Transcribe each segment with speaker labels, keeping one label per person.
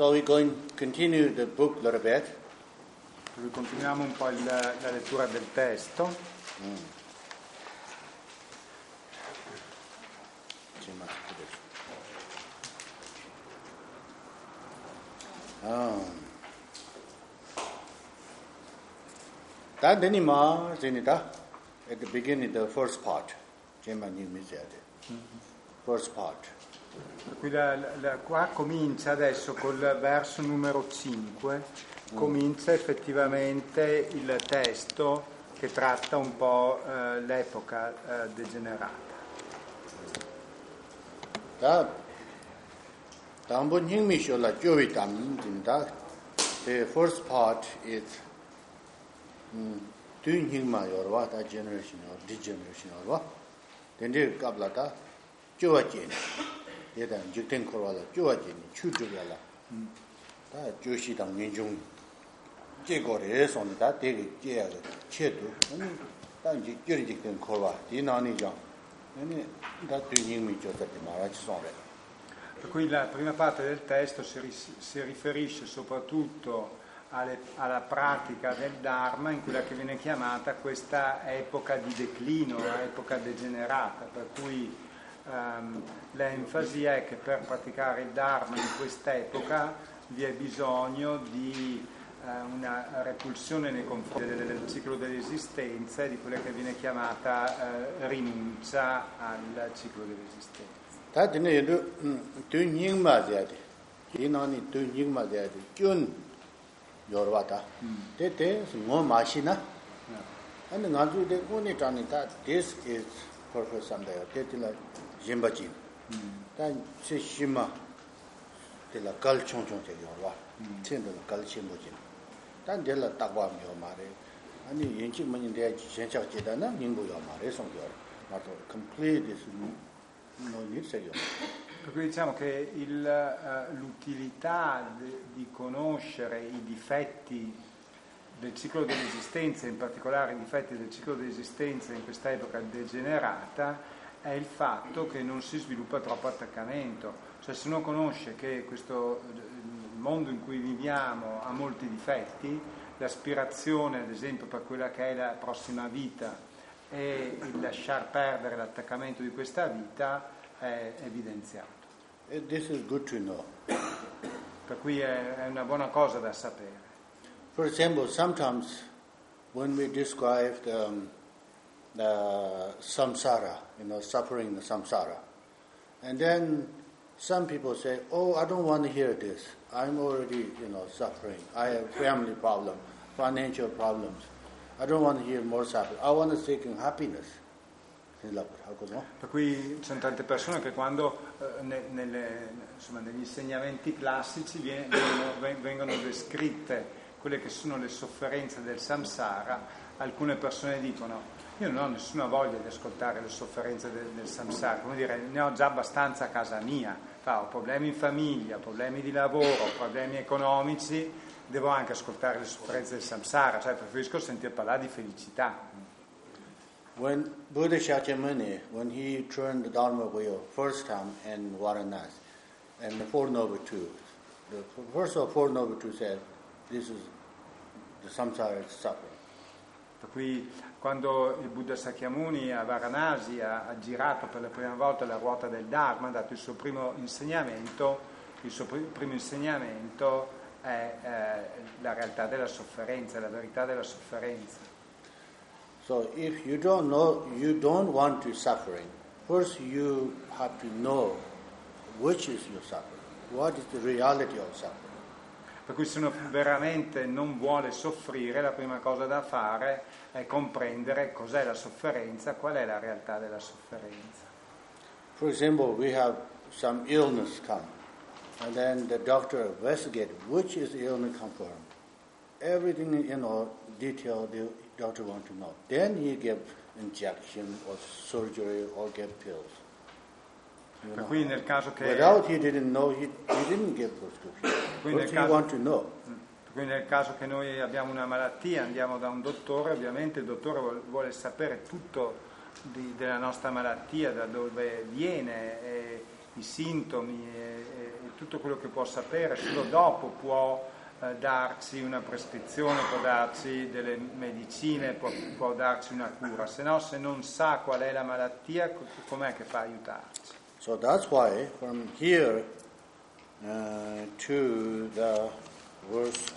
Speaker 1: So we're going to continue the book a little bit.
Speaker 2: Continuiamo un po' la lettura del testo.
Speaker 1: At the beginning, the first part. First part.
Speaker 2: Qua comincia adesso col verso numero 5, comincia effettivamente il testo che tratta un po' l'epoca degenerata.
Speaker 1: The first part is doing hingma yorwa that generation or degeneration yorwa. Then the kablata joajin. Yedan jikten korwala joajin chujugala. Da joshi dang minjung jegore sonda de je chedu. Dan ji jikten korwa dinani jang. Da doing hingmi josati marach sonre.
Speaker 2: Per cui la prima parte del testo si riferisce soprattutto alla pratica del Dharma in quella che viene chiamata questa epoca di declino, epoca degenerata, per cui l'enfasi è che per praticare il Dharma in quest'epoca vi è bisogno di una repulsione nei confronti del ciclo dell'esistenza e di quella che viene chiamata rinuncia al ciclo dell'esistenza.
Speaker 1: 다드네 도닝 맞아야지. 이나니 도닝 맞아야지. 균 요르와다. 데데 뭐 마시나? 아니 나주데 오니 타니까 this is perfect samdaya. 데til라 짐바지. 단 시시마 데라 갈총총제 요르와. 첸도 갈침보지. 단 데라 딱바 요 말에. 아니 연치 뭐인데 전착지다나 닝부요 말에 송겨. 맞아. complete is
Speaker 2: Per cui diciamo che l'utilità di conoscere i difetti del ciclo dell'esistenza, in particolare i difetti del ciclo dell'esistenza in questa epoca degenerata, è il fatto che non si sviluppa troppo attaccamento. Cioè se uno conosce che il mondo in cui viviamo ha molti difetti, l'aspirazione ad esempio per quella che è la prossima vita e il lasciar perdere l'attaccamento di questa vita è evidenziato.
Speaker 1: This is good to know.
Speaker 2: Per cui è una buona cosa da sapere.
Speaker 1: For example, sometimes when we describe the samsara, suffering in the samsara, and then some people say, "Oh, I don't want to hear this. I'm already, suffering. I have family problem, financial problems. I don't want to hear more suffering. I want to seek happiness."
Speaker 2: Per cui ci sono tante persone che quando negli insegnamenti classici vengono descritte quelle che sono le sofferenze del samsara, alcune persone dicono: io non ho nessuna voglia di ascoltare le sofferenze del samsara, come dire, ne ho già abbastanza a casa mia, ho problemi in famiglia, problemi di lavoro, problemi economici, devo anche ascoltare le sofferenze del samsara, cioè preferisco sentire parlare di felicità.
Speaker 1: When Buddha Shakyamuni, when he turned the Dharma wheel first time in Varanasi, and the Four Noble Truths, the first of Four Noble Truths said, this is the samsara is suffering.
Speaker 2: Per cui quando il Buddha Shakyamuni a Varanasi ha girato per la prima volta la ruota del Dharma, ha dato il suo primo insegnamento, è la realtà della sofferenza, la verità della sofferenza.
Speaker 1: So if you don't know, you don't want to suffering, first you have to know which is your suffering, what is the reality of suffering.
Speaker 2: Per cui se uno veramente non vuole soffrire, la prima cosa da fare è comprendere cos'è la sofferenza, qual è la realtà della sofferenza.
Speaker 1: For example, we have some illness come, and then the doctor investigates which is the illness come from. Everything, detail the doctor wants to know. Then he gives injection or surgery or give pills.
Speaker 2: Per cui nel caso che
Speaker 1: without he didn't know, he didn't give prescription. But he want to know.
Speaker 2: Per cui nel caso che noi abbiamo una malattia, andiamo da un dottore, ovviamente il dottore vuole sapere tutto della nostra malattia, da dove viene, i sintomi e tutto quello che può sapere, solo dopo può darci una prescrizione, può darci delle medicine, può darci una cura, se no, se non sa qual è la malattia, com'è che fa a aiutarci?
Speaker 1: So that's why from here to the verse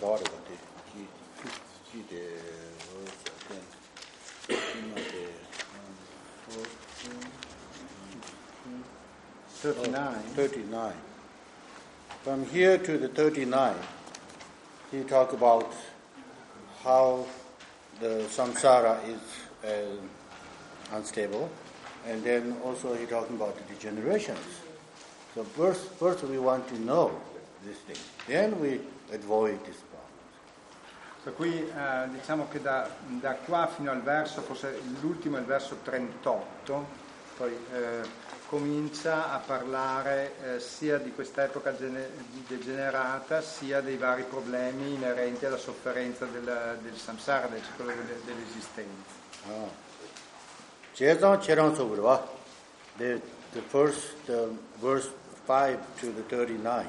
Speaker 1: 39. From here to the 39, he talk about how the samsara is unstable, and then also he talking about the degenerations. So first we want to know this thing, then we avoid this problem.
Speaker 2: Per cui diciamo che da qua fino al verso, forse l'ultimo è il verso 38, poi comincia a parlare sia di quest'epoca degenerata, sia dei vari problemi inerenti alla sofferenza del samsara, del ciclo dell'esistenza.
Speaker 1: The first verse 5 to the 39,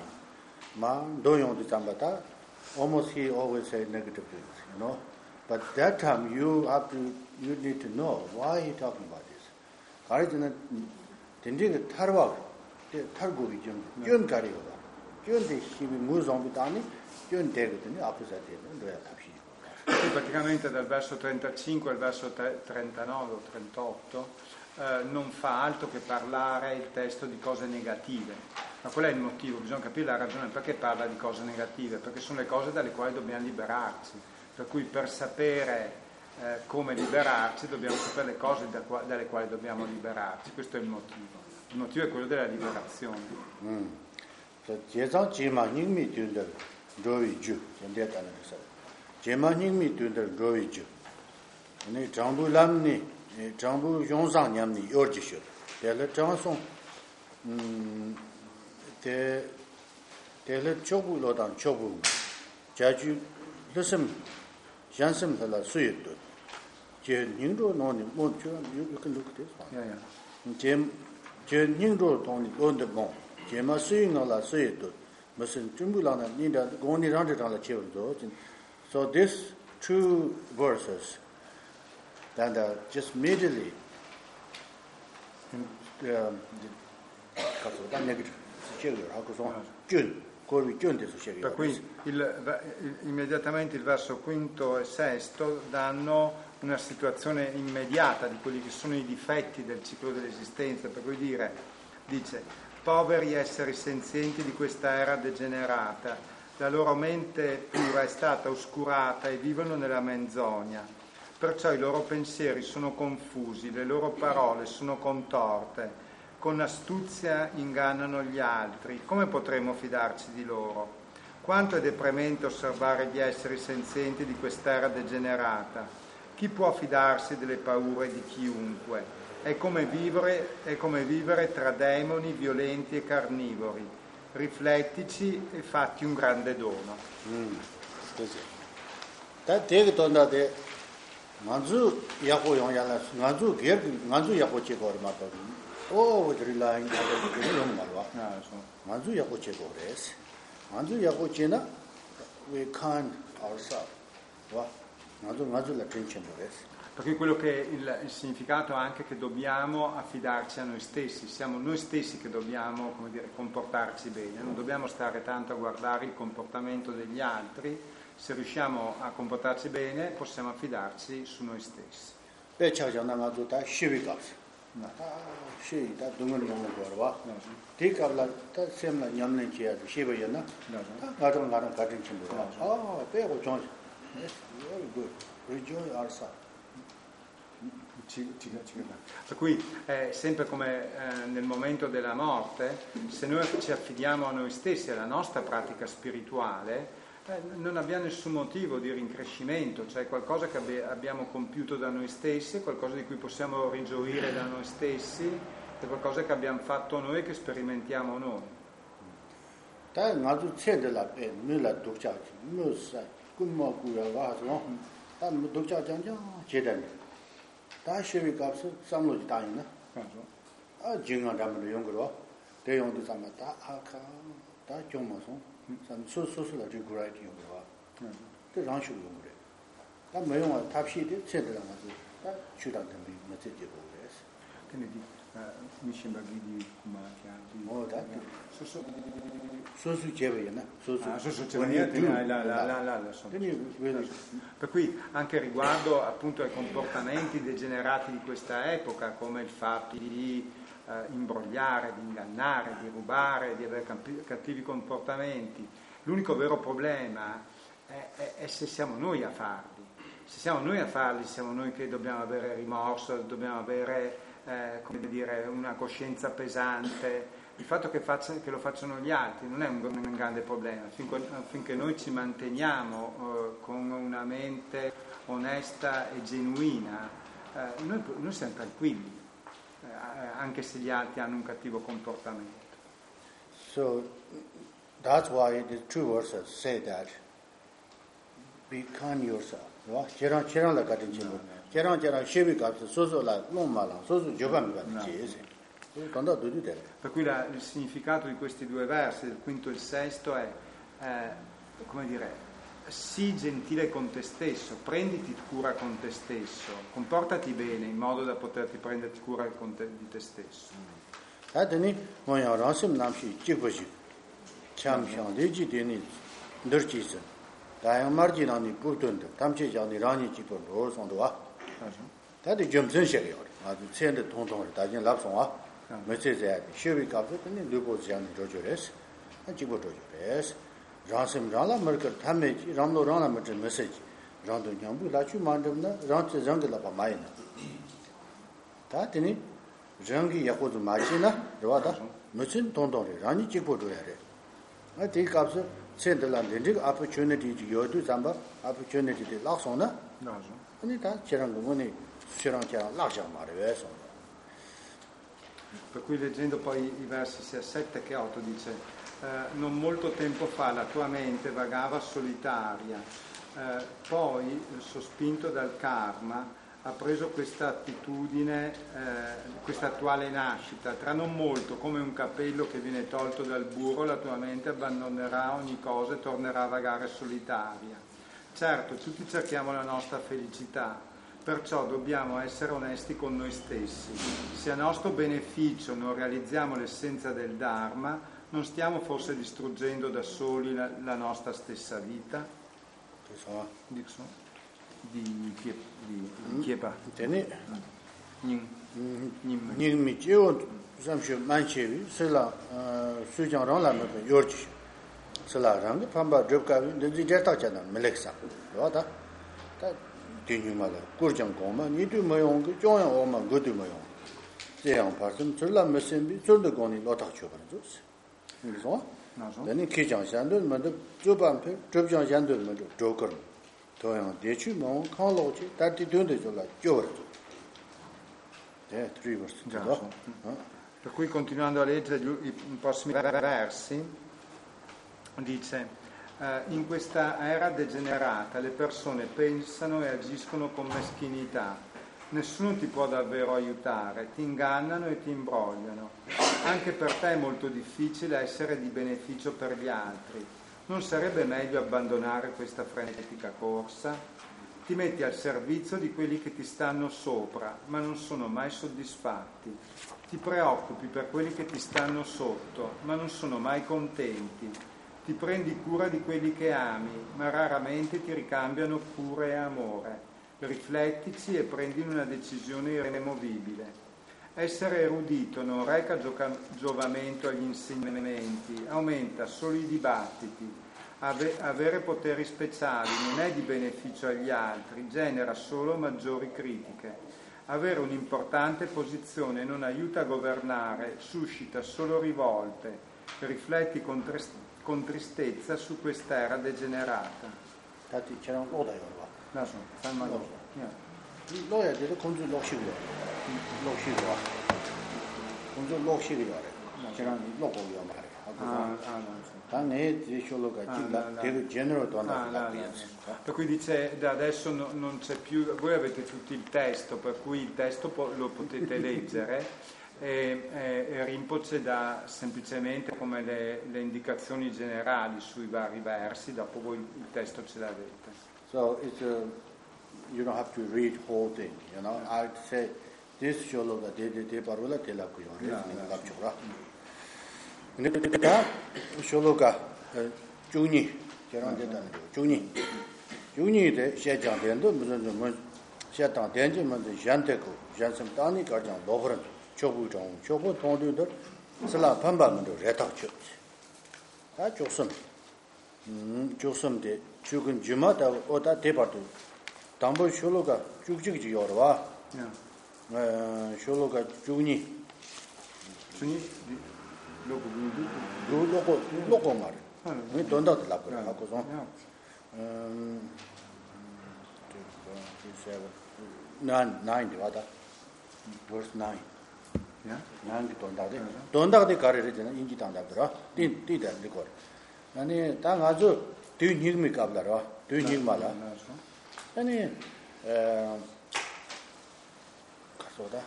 Speaker 1: almost he always say negative things, But that time you need to know why he talking about this.
Speaker 2: Praticamente dal verso 35 al verso 39 o 38 non fa altro che parlare il testo di cose negative. Ma qual è il motivo? Bisogna capire la ragione perché parla di cose negative, perché sono le cose dalle quali dobbiamo liberarci. Per cui per sapere come liberarci dobbiamo sapere le cose dalle quali dobbiamo liberarci. Questo è il motivo. Il motivo è quello della liberazione.
Speaker 1: Jambu Yongzang Nyamni Yorjishu. Tele Johnson Tele Chobu Lodan Chobu Jaju Listen Jansen Hela Suyut. Ningro Noni Monchu, you can look at this one. Jem Ningro Tony on the Bon. Jema Suying Ala Suyut. Musin Jumbulana Ninda Goni Rounded on the Children. So these two verses. Then just immediately
Speaker 2: per cui immediatamente il verso quinto e sesto danno una situazione immediata di quelli che sono i difetti del ciclo dell'esistenza, per cui dice poveri esseri senzienti di questa era degenerata, la loro mente pura è stata oscurata e vivono nella menzogna. Perciò i loro pensieri sono confusi, le loro parole sono contorte, con astuzia ingannano gli altri. Come potremo fidarci di loro? Quanto è deprimente osservare gli esseri senzienti di quest'era degenerata. Chi può fidarsi delle paure di chiunque? È come vivere tra demoni violenti e carnivori. Riflettici e fatti un grande dono.
Speaker 1: Manzu Yako Yala, Manzu Gir, Manzu Yako Chekor Mato, with relying on the Malwa, Manzu Yako Chekores, Manzu Yako Chena, we can't ourselves. Manzu la attention to this.
Speaker 2: Perché quello che il significato è anche che dobbiamo affidarci a noi stessi, siamo noi stessi che dobbiamo, comportarci bene, non dobbiamo stare tanto a guardare il comportamento degli altri. Se riusciamo a comportarci bene, possiamo affidarci su noi stessi. Per cui sempre come nel momento della morte, se noi ci affidiamo a noi stessi, alla nostra pratica spirituale, non abbiamo nessun motivo di rincrescimento, cioè qualcosa che abbiamo compiuto da noi stessi, qualcosa di cui possiamo rigioire da noi stessi, è qualcosa che abbiamo fatto noi e che sperimentiamo noi.
Speaker 1: 다 좀어서 소소소라 지구라이티 요가 그 장쇼 용으로 다 매용아 탑시데 세들랑 아주 다 주다는 메시지 보고서
Speaker 2: quindi mi sembra di Kumaki
Speaker 1: sosu 제베나
Speaker 2: sosu per cui anche riguardo appunto ai comportamenti degenerati di questa epoca, come il fatto di imbrogliare, di ingannare, di rubare, di avere cattivi comportamenti, l'unico vero problema è se siamo noi a farli. Se siamo noi a farli, siamo noi che dobbiamo avere rimorso, dobbiamo avere come dire, una coscienza pesante. Il fatto che lo facciano gli altri non è un grande problema, finché noi ci manteniamo con una mente onesta e genuina, noi siamo tranquilli, anche se gli altri hanno un cattivo comportamento.
Speaker 1: So that's why the true verses say that be kind yourself. Cerang la katin chimbo. Cerang shebi kapsa soso la longma soso jobam ga jese.
Speaker 2: Per cui il significato di questi due versi, il quinto e il sesto, è come dire, sii gentile con te stesso, prenditi cura con te stesso, comportati bene in modo da poterti prenderti cura di te stesso.
Speaker 1: Adeni moya rasim namshi jigboji cham shang leji deni ndurjis dayang marjinani putund tamche jani rani jipon ro sondwa dadi jomsen shege adu tsende tongtong dajin lapsongwa 메시지에 쉬비 갑도 근데 누보지안 조조레스 아지고 조조레스 라심 라라 머커 탐메지 람노 라나 머트 메시지 람도 냠부 라추 만드나 람체 장글라 바 마이나 다티니 장기 야고도 마치나 로와다 무슨 돈돈이 라니 찍고 줘야래 아 디갑스 센들란 렌디 opportunity 요도 잠바 opportunity 락송나 나죠 아니 다 저런 거는 수랑자 락장 말이에요.
Speaker 2: Per cui leggendo poi i versi sia 7 che 8 dice non molto tempo fa la tua mente vagava solitaria, poi sospinto dal karma ha preso questa attitudine, questa attuale nascita. Tra non molto, come un capello che viene tolto dal burro, la tua mente abbandonerà ogni cosa e tornerà a vagare solitaria. Certo, tutti cerchiamo la nostra felicità, perciò dobbiamo essere onesti con noi stessi. Se a nostro beneficio non realizziamo l'essenza del Dharma, non stiamo forse distruggendo da soli la nostra stessa vita? Di Kiepa.
Speaker 1: Ning mi jiu samshu manchevi sela sujang rang la me yorchi sela rang pamba jobka de jeta chana meleksa wada ta 디뉴마라 고르장고마 니도 모용 그 조용 오마 그도 모용 제양 파슴 줄라 메신비 줄도 고니 로타 줘버죠 그래서 나는 기장산도 먼저 조반페 조장산도 먼저 조거 도양 대추 뭐 칸로치 다티 돈데 줄라 줘버죠 네 트리버스
Speaker 2: per cui continuando a leggere i prossimi versi dice in questa era degenerata le persone pensano e agiscono con meschinità. Nessuno ti può davvero aiutare, ti ingannano e ti imbrogliano. Anche per te è molto difficile essere di beneficio per gli altri. Non sarebbe meglio abbandonare questa frenetica corsa? Ti metti al servizio di quelli che ti stanno sopra, ma non sono mai soddisfatti. Ti preoccupi per quelli che ti stanno sotto, ma non sono mai contenti. Ti prendi cura di quelli che ami, ma raramente ti ricambiano cura e amore. Riflettici e prendi una decisione irremovibile. Essere erudito non reca giovamento agli insegnamenti, aumenta solo i dibattiti. Avere poteri speciali non è di beneficio agli altri, genera solo maggiori critiche. Avere un'importante posizione non aiuta a governare, suscita solo rivolte. Rifletti con tristezza su quest'era degenerata.
Speaker 1: Tati c'era un loda io là.
Speaker 2: No, fanno lo.
Speaker 1: Loya delle conto loxigo. Loxigo. Conto loxigo. C'era un logo io mare. Tanne di solo gacilla, deve genere donna.
Speaker 2: Per cui dice da adesso non c'è più, voi avete tutti il testo, per cui il testo lo potete leggere. e Rinpoche dà semplicemente come le indicazioni generali sui vari versi, dopo voi il testo ce l'avete.
Speaker 1: So it's you don't have to read whole thing, you know. I'd say this shologa de parola te la kuyo la chura. Nita shologa juni jeran de dan juni de xie jiang dian de mun xie dang dian ji mun de yan de ko yan sam da ni ga jiang lo ren chobu zhong chobu tong de de sila pan ba mun de re ta chu da josum josum de chugun juma da oda de ba de 담보 쇼로가 쭉쭉이 열어와. 쇼로가 중니. 로고 말. 왜 돈다 달라고 하고서. nine 와다. verse 9. 야? 난기 돈다데 가르르잖아. 인지 당다더라. 띠다 리거. 아니 당 아주 뒤니미 갑라라. 뒤니 말아. 아니 가서다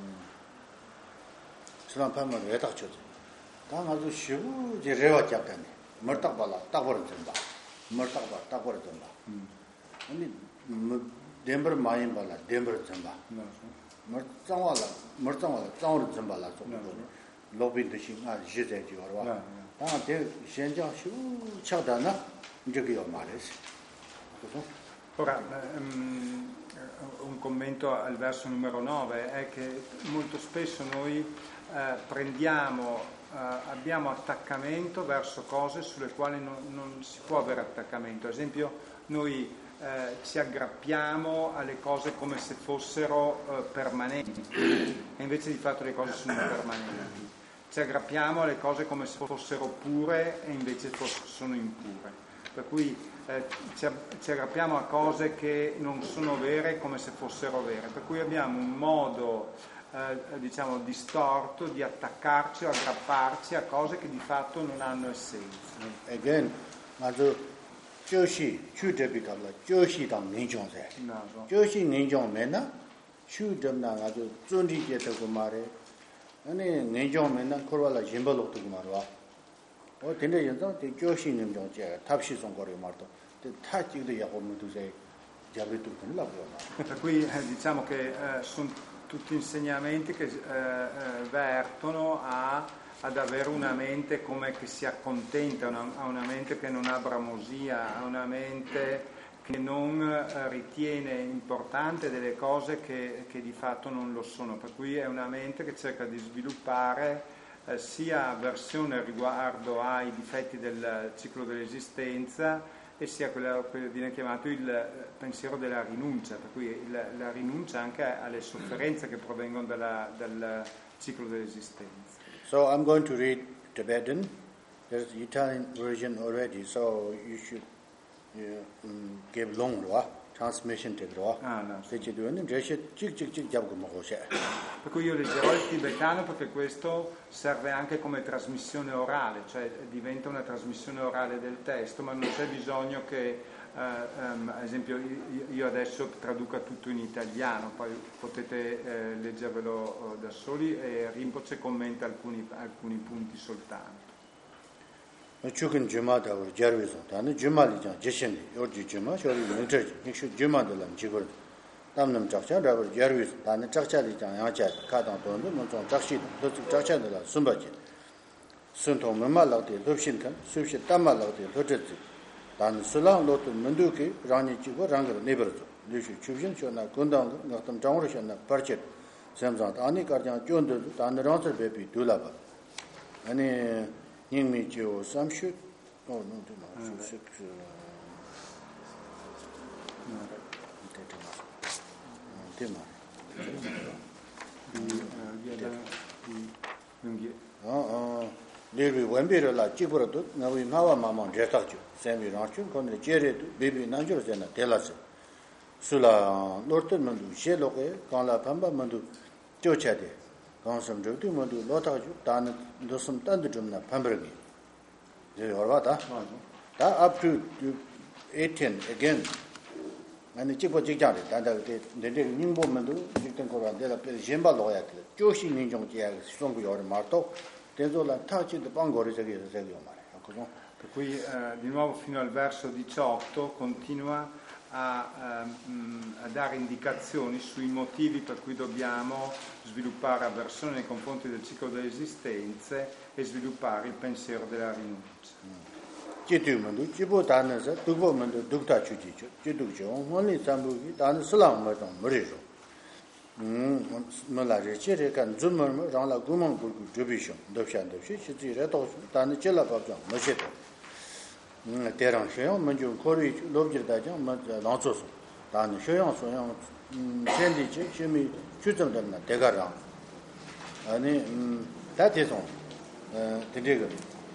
Speaker 1: 지난 밤에 왜 닥쳤지 당 아주 쉬고 이제 레와 잡다네 멀딱 발라 딱 버려진다 멀딱 딱 버려진다 아니 덴버 많이 발라 덴버 잡다 멀짱와라 짱으로 좀 발라 좀 로빈도 신아 지제지 와라 대 현장 쉬고 차다나 이제요 말했어 그래서
Speaker 2: Ora, un commento al verso numero 9 è che molto spesso noi abbiamo attaccamento verso cose sulle quali non si può avere attaccamento. Ad esempio, noi ci aggrappiamo alle cose come se fossero permanenti, e invece di fatto le cose sono impermanenti. Ci aggrappiamo alle cose come se fossero pure e invece sono impure. Per cui ci aggrappiamo a cose che non sono vere come se fossero vere, per cui abbiamo un modo diciamo distorto di attaccarci o aggrapparci a cose che di fatto non hanno essenza.
Speaker 1: Again, also Joshi Chudebikala Joshi dang Ninjongse. Joshi Ninjongmena Chudemna also Zundi Jetago Mare. Ani Ninjongmena Korwala Jimbalo to Marwa. Per
Speaker 2: cui diciamo che sono tutti insegnamenti che vertono ad avere una mente come che si accontenta, a una mente che non ha bramosia, a una mente che non ritiene importante delle cose che di fatto non lo sono, per cui è una mente che cerca di sviluppare sia avversione riguardo ai difetti del ciclo dell'esistenza e sia quello che viene chiamato il pensiero della rinuncia, per cui la rinuncia anche alle sofferenze che provengono dal ciclo dell'esistenza.
Speaker 1: So I'm going to read Tibetan. There's the Italian version already, so you should give long transmission te groa. Se ci devono riesce cik 잡고 먹어셔.
Speaker 2: Per cui io leggerò il tibetano perché questo serve anche come trasmissione orale, cioè diventa una trasmissione orale del testo, ma non c'è bisogno che ad esempio io adesso traduca tutto in italiano, poi potete leggervelo da soli e Rinpoche commenta alcuni punti soltanto.
Speaker 1: 최근 주마다 우리 자료에서 다는 주말이잖아. 제신이 요지 주마 저리 능처지. nikšu 주마들은 지걸 담는 작자라고 자료에서 다는 작자리잖아. 야자 가당 돈도 먼저 작시 또 작자들라 숨바지. 순통 맨말라데 럽신탄 수시 담말라데 도저지. 단 술랑 로트 문두기 라니 지고 랑거 네버죠. 뉴시 주신 쇼나 건당 나탐 장으로 쇼나 버체. 샘자 아니 가장 쫀도 단으로서 베비 둘라바. 아니 님이죠. 삼슈 no tema lebi wenbirala chibrodo nawi nawa mamon jetachu semi ranchu konre jere bebi nanjur jena telase sula lorten mandu sheloge kanla pamba mandu chochade kansam jodi mandu lotaju dan dosum tandu jumna pambragi je orvata da up to 18 again 아니 찍고 찍자래. 다다데 내내 닝보면도 찍던 거라 내가 젬바 넣어야 돼. 조신인 좀 지야 수송고 요리 말도 대조라 타치도 방거리 저기서 저기요 말이야. 그죠?
Speaker 2: Per cui di nuovo fino al verso 18 continua a dare indicazioni sui motivi per cui dobbiamo sviluppare avversione nei confronti del ciclo delle esistenze e sviluppare il pensiero della rinuncia.
Speaker 1: 지도면도 지보 단에서 두고면도 두다 주지죠. 지도죠. 원리 삼부기 단 슬랑마도 머리죠. 몰라제 제레간 좀뭐 라라 구멍 불고 접이죠. 덥샤dob시 시지라도 단에 젤라밥죠. 멋있다. 대랑셔요. 먼저 거리 롭지다죠. 먼저 나서서 단에 쇼양 소양 젠디지 심이 주점되나 대가랑 아니 다대송 되게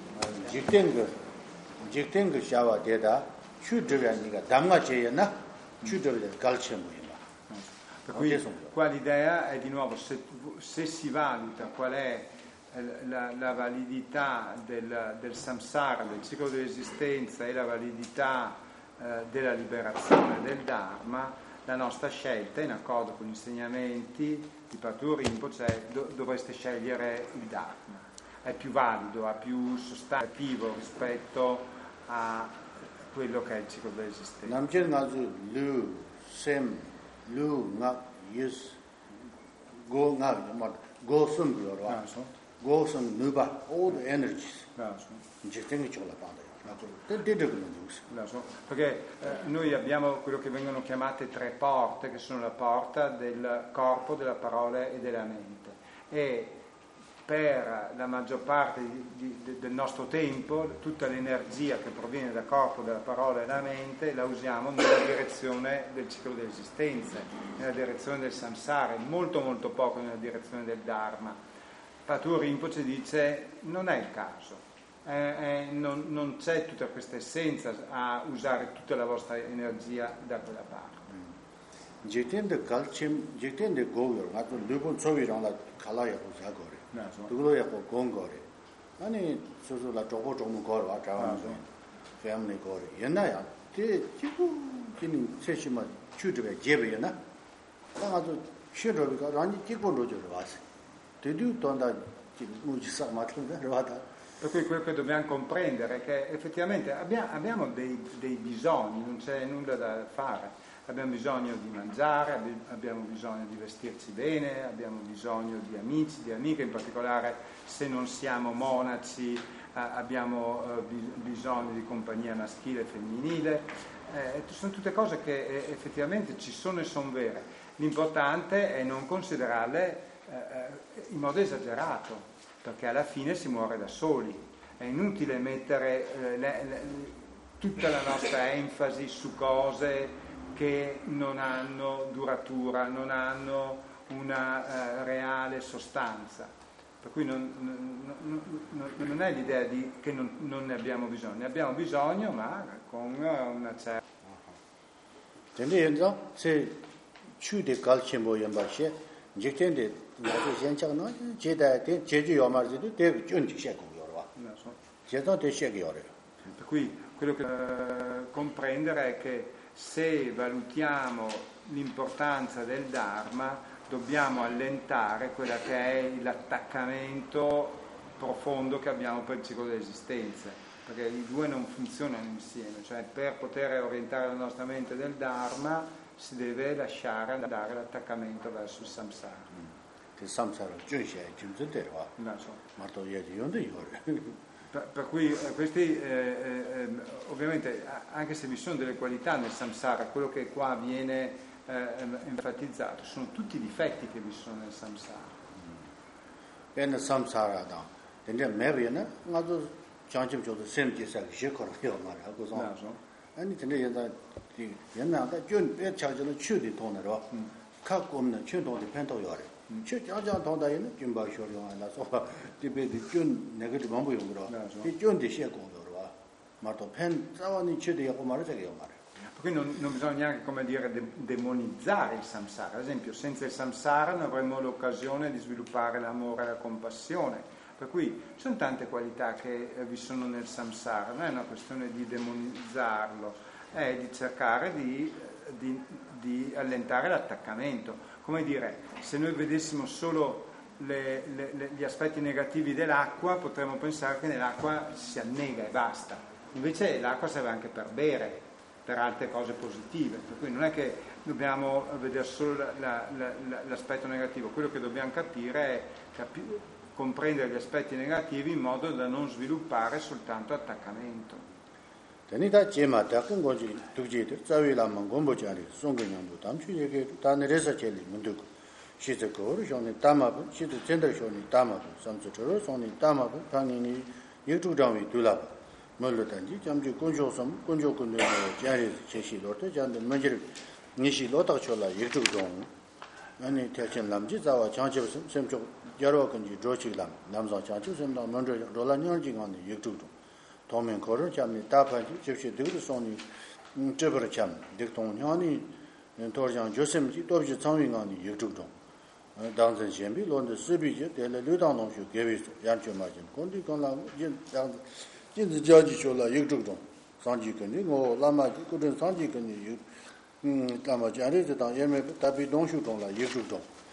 Speaker 1: 직된 그 샤와 대다 추드라니가 담가제나 추드를 갈치모이나.
Speaker 2: Per cui qua l'idea è di nuovo se si valuta qual è la validità del samsara, del ciclo dell'esistenza e la validità della liberazione del Dharma, la nostra scelta in accordo con gli insegnamenti di Patrul Rinpoche dovreste scegliere il Dharma. È più valido, ha più sostantivo rispetto a quello che è il ciclo dell'esistenza.
Speaker 1: Namchen ngazu lu sem lu nga yes go nga go sum yorwa go sum nuba all the energies jitengi chola panda
Speaker 2: perché noi abbiamo quello che vengono chiamate tre porte, che sono la porta del corpo, della parola e della mente, e per la maggior parte del nostro tempo tutta l'energia che proviene dal corpo, dalla parola e dalla mente la usiamo nella direzione del ciclo delle esistenze, nella direzione del samsara, e molto molto poco nella direzione del Dharma. Patrul Rinpoche dice non è il caso, non c'è tutta questa essenza a usare tutta la vostra energia da quella parte.
Speaker 1: Jitende kalchim jitende goyor ngato lubon sowi랑 la kalaya usagore 두고야 고 공거래 아니 소소라 저거 좀 걸어 자와서 family 거래 옛날야 제 지금 지금 세시만 주드베 제베나 나가도 쉬러비가 아니 기본로 저 왔어 되도 돈다 무지사 맞는데 와다.
Speaker 2: Per cui quello che dobbiamo comprendere è che effettivamente abbiamo dei bisogni, non c'è nulla da fare. Abbiamo bisogno di mangiare, abbiamo bisogno di vestirci bene, abbiamo bisogno di amici, di amiche, in particolare se non siamo monaci abbiamo bisogno di compagnia maschile e femminile. Sono tutte cose che effettivamente ci sono e sono vere. L'importante è non considerarle in modo esagerato, perché alla fine si muore da soli. È inutile mettere tutta la nostra enfasi su cose che non hanno duratura, non hanno una reale sostanza. Per cui non è l'idea che non ne abbiamo bisogno, ma con una certa...
Speaker 1: Tenendo se chiude calcimo yambache, jekende nato senchano, jeju yomarzidu de junji sheko yorwa. Jeto de sheko yore.
Speaker 2: Per cui quello che comprendere è che se valutiamo l'importanza del Dharma dobbiamo allentare quella che è l'attaccamento profondo che abbiamo per il ciclo dell'esistenza, perché i due non funzionano insieme, cioè per poter orientare la nostra mente del Dharma si deve lasciare andare l'attaccamento verso il samsara.
Speaker 1: Il samsara è
Speaker 2: per cui questi ovviamente, anche se vi sono delle qualità nel samsara, quello che qua viene enfatizzato sono tutti i difetti che vi sono nel samsara.
Speaker 1: Nel samsara nel meviene nato 장점 줘도 샘지사 시커로 말이야. 그래서 아니 근데 옛날에 준 배차지는 추디 돈으로 갖고 없는 춘돈이 펜도요래. 추자자 돈다에는 준바 쇼요 하나서 디베디 준 네거티브 방법 용으로 이 준디 시에고로 와. 말도 펜 자원이 추디하고 말이세요 말.
Speaker 2: Qui non bisogna neanche, come dire, demonizzare il samsara. Ad esempio, senza il samsara non avremmo l'occasione di sviluppare l'amore e la compassione. Per cui ci sono tante qualità che vi sono nel samsara, non è una questione di demonizzarlo, è di cercare di di allentare l'attaccamento. Come dire, se noi vedessimo solo gli aspetti negativi dell'acqua, potremmo pensare che nell'acqua si annega e basta. Invece l'acqua serve anche per bere, per altre cose positive, per cui non è che dobbiamo vedere solo l'aspetto negativo, quello che dobbiamo capire è comprendere gli aspetti negativi in modo da non sviluppare soltanto attaccamento.
Speaker 1: Tenita cema takkan goji tukji tsawi la mangombo chari songo nyambu tamchu yeke ta neresa cheli munduk shize koru shoni tamabu shize cendra shoni tamabu samsu choro shoni tamabu pangini yektu dangwi dulaba mollo tanji jamju kunjo som kunjo kunjo jari cheshi lorte jande manjir nishi lotak chola yektu dong ani techen lamji zawa chanchib semchok yarwa kunji drochik lam namzang chanchib semda mandro rola nyalji ngani yektu dong 도면 거를 잡니 답하지 접시 들을 손이 접을 잡 딕동년이 도장 조sem지 도비 창윙안이 역주동 당선 현비 론데 스비지 대래 류당동슈 개비스 양주 맞은 건디 건라 진지 자지 쇼라 역주동 상지근이 뭐 라마지 그런 상지근이 라마지 아래서 당 예매 답이 동슈동라 역주동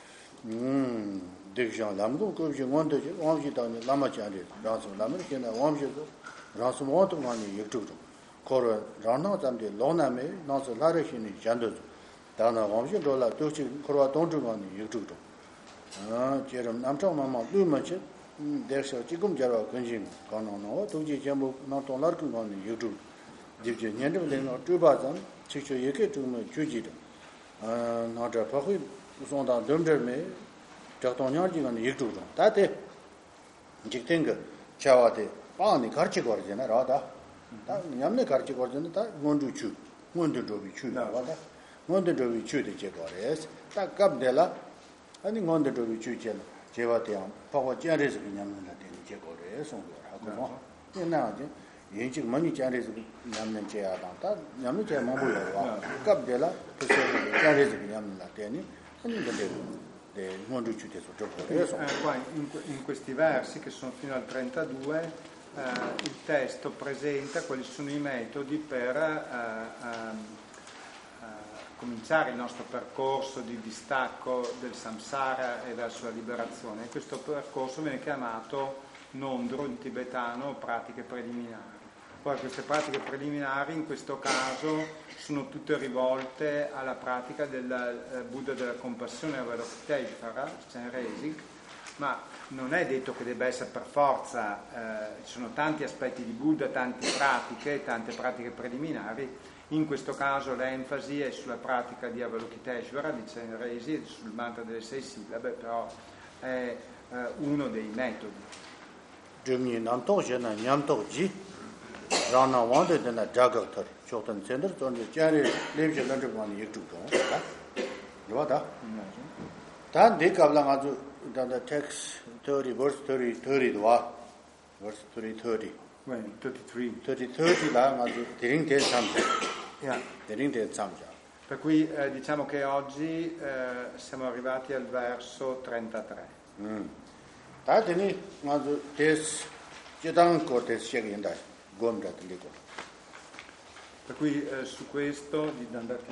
Speaker 1: 딕장 남도 그지 원도지 왕지 당에 라마지 아래 라서 라마르케나 왕지도 रासम ओतो माने यक्टु कोरो राना जामदे लोनामे नास लारेशिनी जानदो दाना वंश डोला दोछि कोरो दोंजु माने यक्टु जेरम 남쪽 मामा लुमचे देशो 지금 저러 근심 가노노 도지 전부 나도 나르고 마네 여주 집제 년도는 두바전 직접 얘기 좀 주지도 나도 바로 우선다 덤들메 작동량지는 여주도 다데 직된 거 자와데 पानी खर्च कर देना राधा ता हमने खर्च कर देना ता गोंडू जो भी छु राधा गोंडू जो भी छु दे करे ता कब देला अनि गोंडू जो भी छु चेला जेवाते हम पावा जारेस भी हमने दे जे करे सोंगे हाको ये ना जे ये지 मनी जारेस भी हमने जे आदा ता हमने जे माबो वा कब देला तो से जारेस भी हमने देनी अनि de mondo ci teso
Speaker 2: qua in questi versi che sono fino al 32 il testo presenta quali sono i metodi per cominciare il nostro percorso di distacco del samsara e verso la liberazione. Questo percorso viene chiamato Nondro in tibetano pratiche preliminari. Poi queste pratiche preliminari in questo caso sono tutte rivolte alla pratica del Buddha della compassione Avalokiteshvara, Chenrezig, ma non è detto che debba essere per forza, ci sono tanti aspetti di Buddha, tante pratiche preliminari. In questo caso l'enfasi è sulla pratica di Avalokiteshvara, di Chenrezig, sul mantra delle 6 sillabe, però è uno dei metodi.
Speaker 1: Rana wanted in a jagger, Chotan Center, on the Jerry lives a little one you to go. What? Then they come along the text 30, verse 30, verse 30. 30 lang during the Samja. During the Samja.
Speaker 2: Per cui diciamo che oggi siamo arrivati al verso 33.
Speaker 1: Tadini, this Jedang Cortes Shagin.
Speaker 2: Per cui su questo di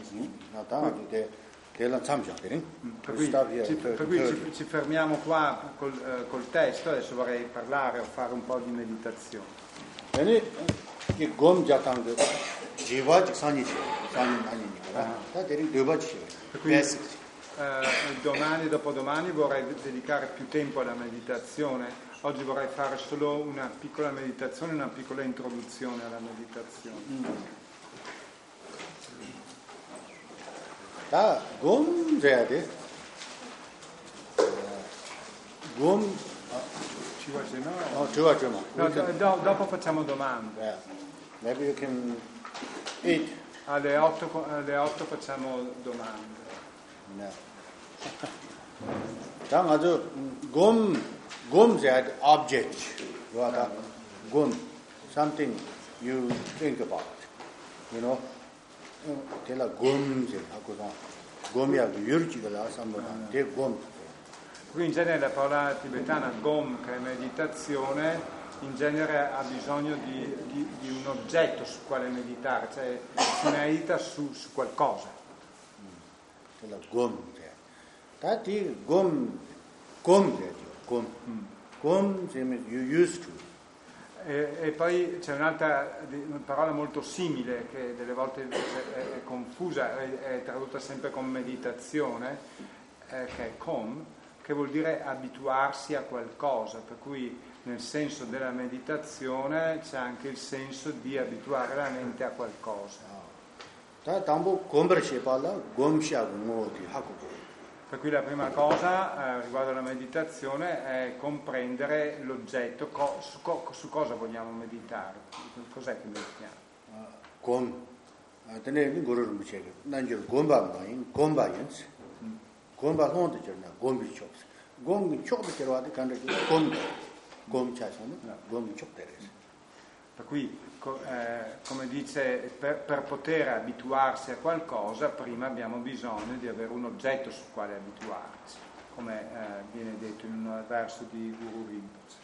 Speaker 2: per cui ci fermiamo qua col testo. Adesso vorrei parlare o fare un po' di meditazione. Per cui domani e dopodomani vorrei dedicare più tempo alla meditazione. Oggi vorrei fare solo una piccola meditazione, una piccola introduzione alla meditazione.
Speaker 1: Da gom zede. Gom
Speaker 2: ci vuoi se no?
Speaker 1: Oh, ci vuoi no.
Speaker 2: Dopo facciamo domande.
Speaker 1: Yeah. Maybe you can eat.
Speaker 2: Alle 8 facciamo domande.
Speaker 1: No. Da adesso gom that object, gom, something you think about, you know. Tela gom je hakuda, gom ya yurchi la samboda, te gom.
Speaker 2: Qui in genere la parola tibetana gom, che è meditazione, in genere ha bisogno di un oggetto su quale meditare, cioè si medita su qualcosa.
Speaker 1: la gom ta ti gom you used to.
Speaker 2: E poi c'è un'altra parola molto simile che delle volte è confusa, è tradotta sempre con meditazione, che è com, che vuol dire abituarsi a qualcosa, per cui nel senso della meditazione c'è anche il senso di abituare la mente a qualcosa. Per cui la prima cosa riguardo alla meditazione è comprendere l'oggetto, su cosa vogliamo meditare, cos'è che meditiamo. Per cui, come dice, per poter abituarsi a qualcosa, prima abbiamo bisogno di avere un oggetto sul quale abituarci, come viene detto in un verso di Guru Rinpoche.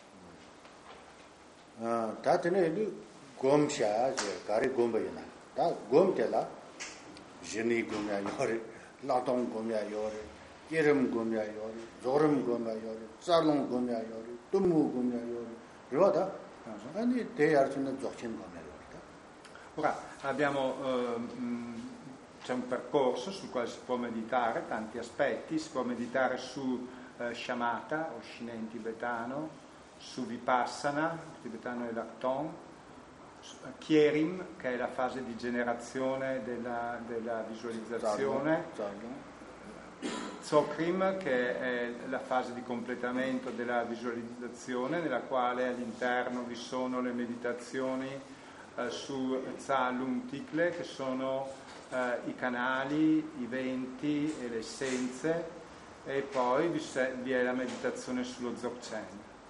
Speaker 1: Kirim gomya yori, zorim gomya yori, sarlong gomya yori, tummu gomya yori, riwada? Quindi te arcina zochin gomya yori.
Speaker 2: Ora abbiamo c'è un percorso sul quale si può meditare, tanti aspetti, si può meditare su shamatha o shinen tibetano, su vipassana, tibetano e lacton, kierim, che è la fase di generazione della visualizzazione, Tsokrim, che è la fase di completamento della visualizzazione, nella quale all'interno vi sono le meditazioni su Tsalum Tikle, che sono i canali, i venti e le essenze, e poi vi è la meditazione sullo Dzogchen.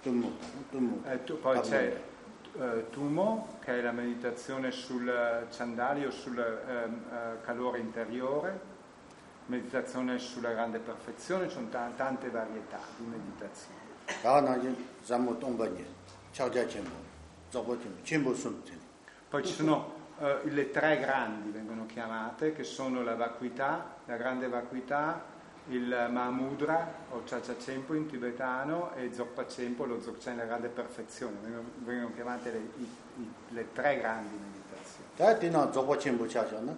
Speaker 2: Poi c'è Tumo, che è la meditazione sul Chandali o sul calore interiore, meditazione sulla grande perfezione, ci sono tante varietà di meditazione. Poi ci sono le tre grandi, vengono chiamate, che sono la vacuità, la grande vacuità, il Mahamudra o Chacha Chempo in tibetano e Dzogpa Chempo, lo Dzogchen, la grande perfezione, vengono chiamate le tre grandi meditazioni.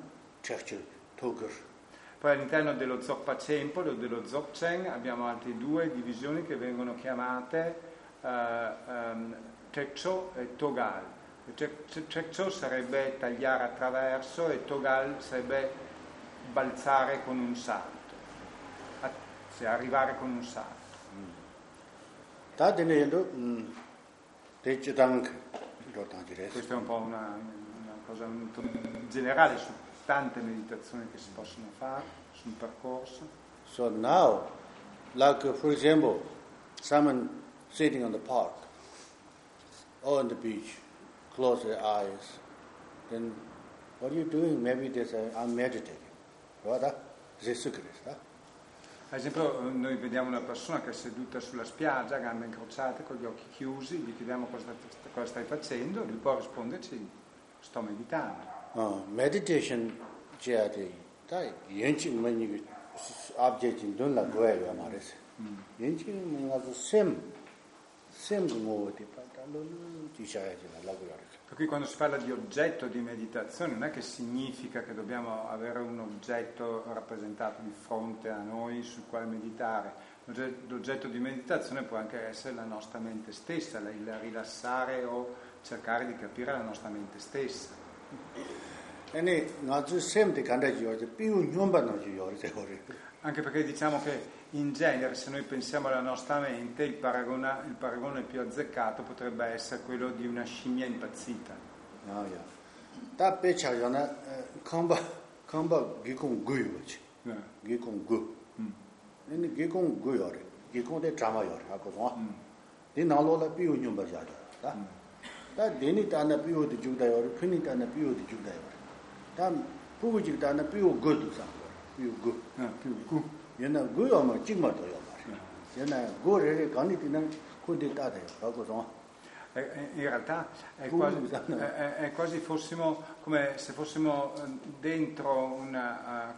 Speaker 2: Poi all'interno dello Dzogpa Chempo o dello Dzogchen abbiamo altre due divisioni che vengono chiamate Tekcho e Togal. Tekcho sarebbe tagliare attraverso e Togal sarebbe balzare con un salto, arrivare con un salto. Questa è un po' una cosa generale su tante meditazioni che si possono fare su un percorso.
Speaker 1: So now, like for example, someone sitting on the park or on the beach, close their eyes, then what are you doing? Maybe they say, I'm meditating. Right?
Speaker 2: Ad esempio noi vediamo una persona che è seduta sulla spiaggia, gambe incrociate, con gli occhi chiusi, gli chiediamo cosa stai facendo, lui può risponderci, sto meditando.
Speaker 1: Meditation jati ta yenching mani object in don la goya amares yenching mani sem mo ti patalo ti shaya la goya.
Speaker 2: Per cui quando si parla di oggetto di meditazione non è che significa che dobbiamo avere un oggetto rappresentato di fronte a noi sul quale meditare. L'oggetto di meditazione può anche essere la nostra mente stessa, il rilassare o cercare di capire la nostra mente stessa. Anche perché diciamo che in genere, se noi pensiamo alla nostra mente, il paragone più azzeccato potrebbe essere quello di una scimmia impazzita. In realtà è quasi fossimo come se fossimo dentro una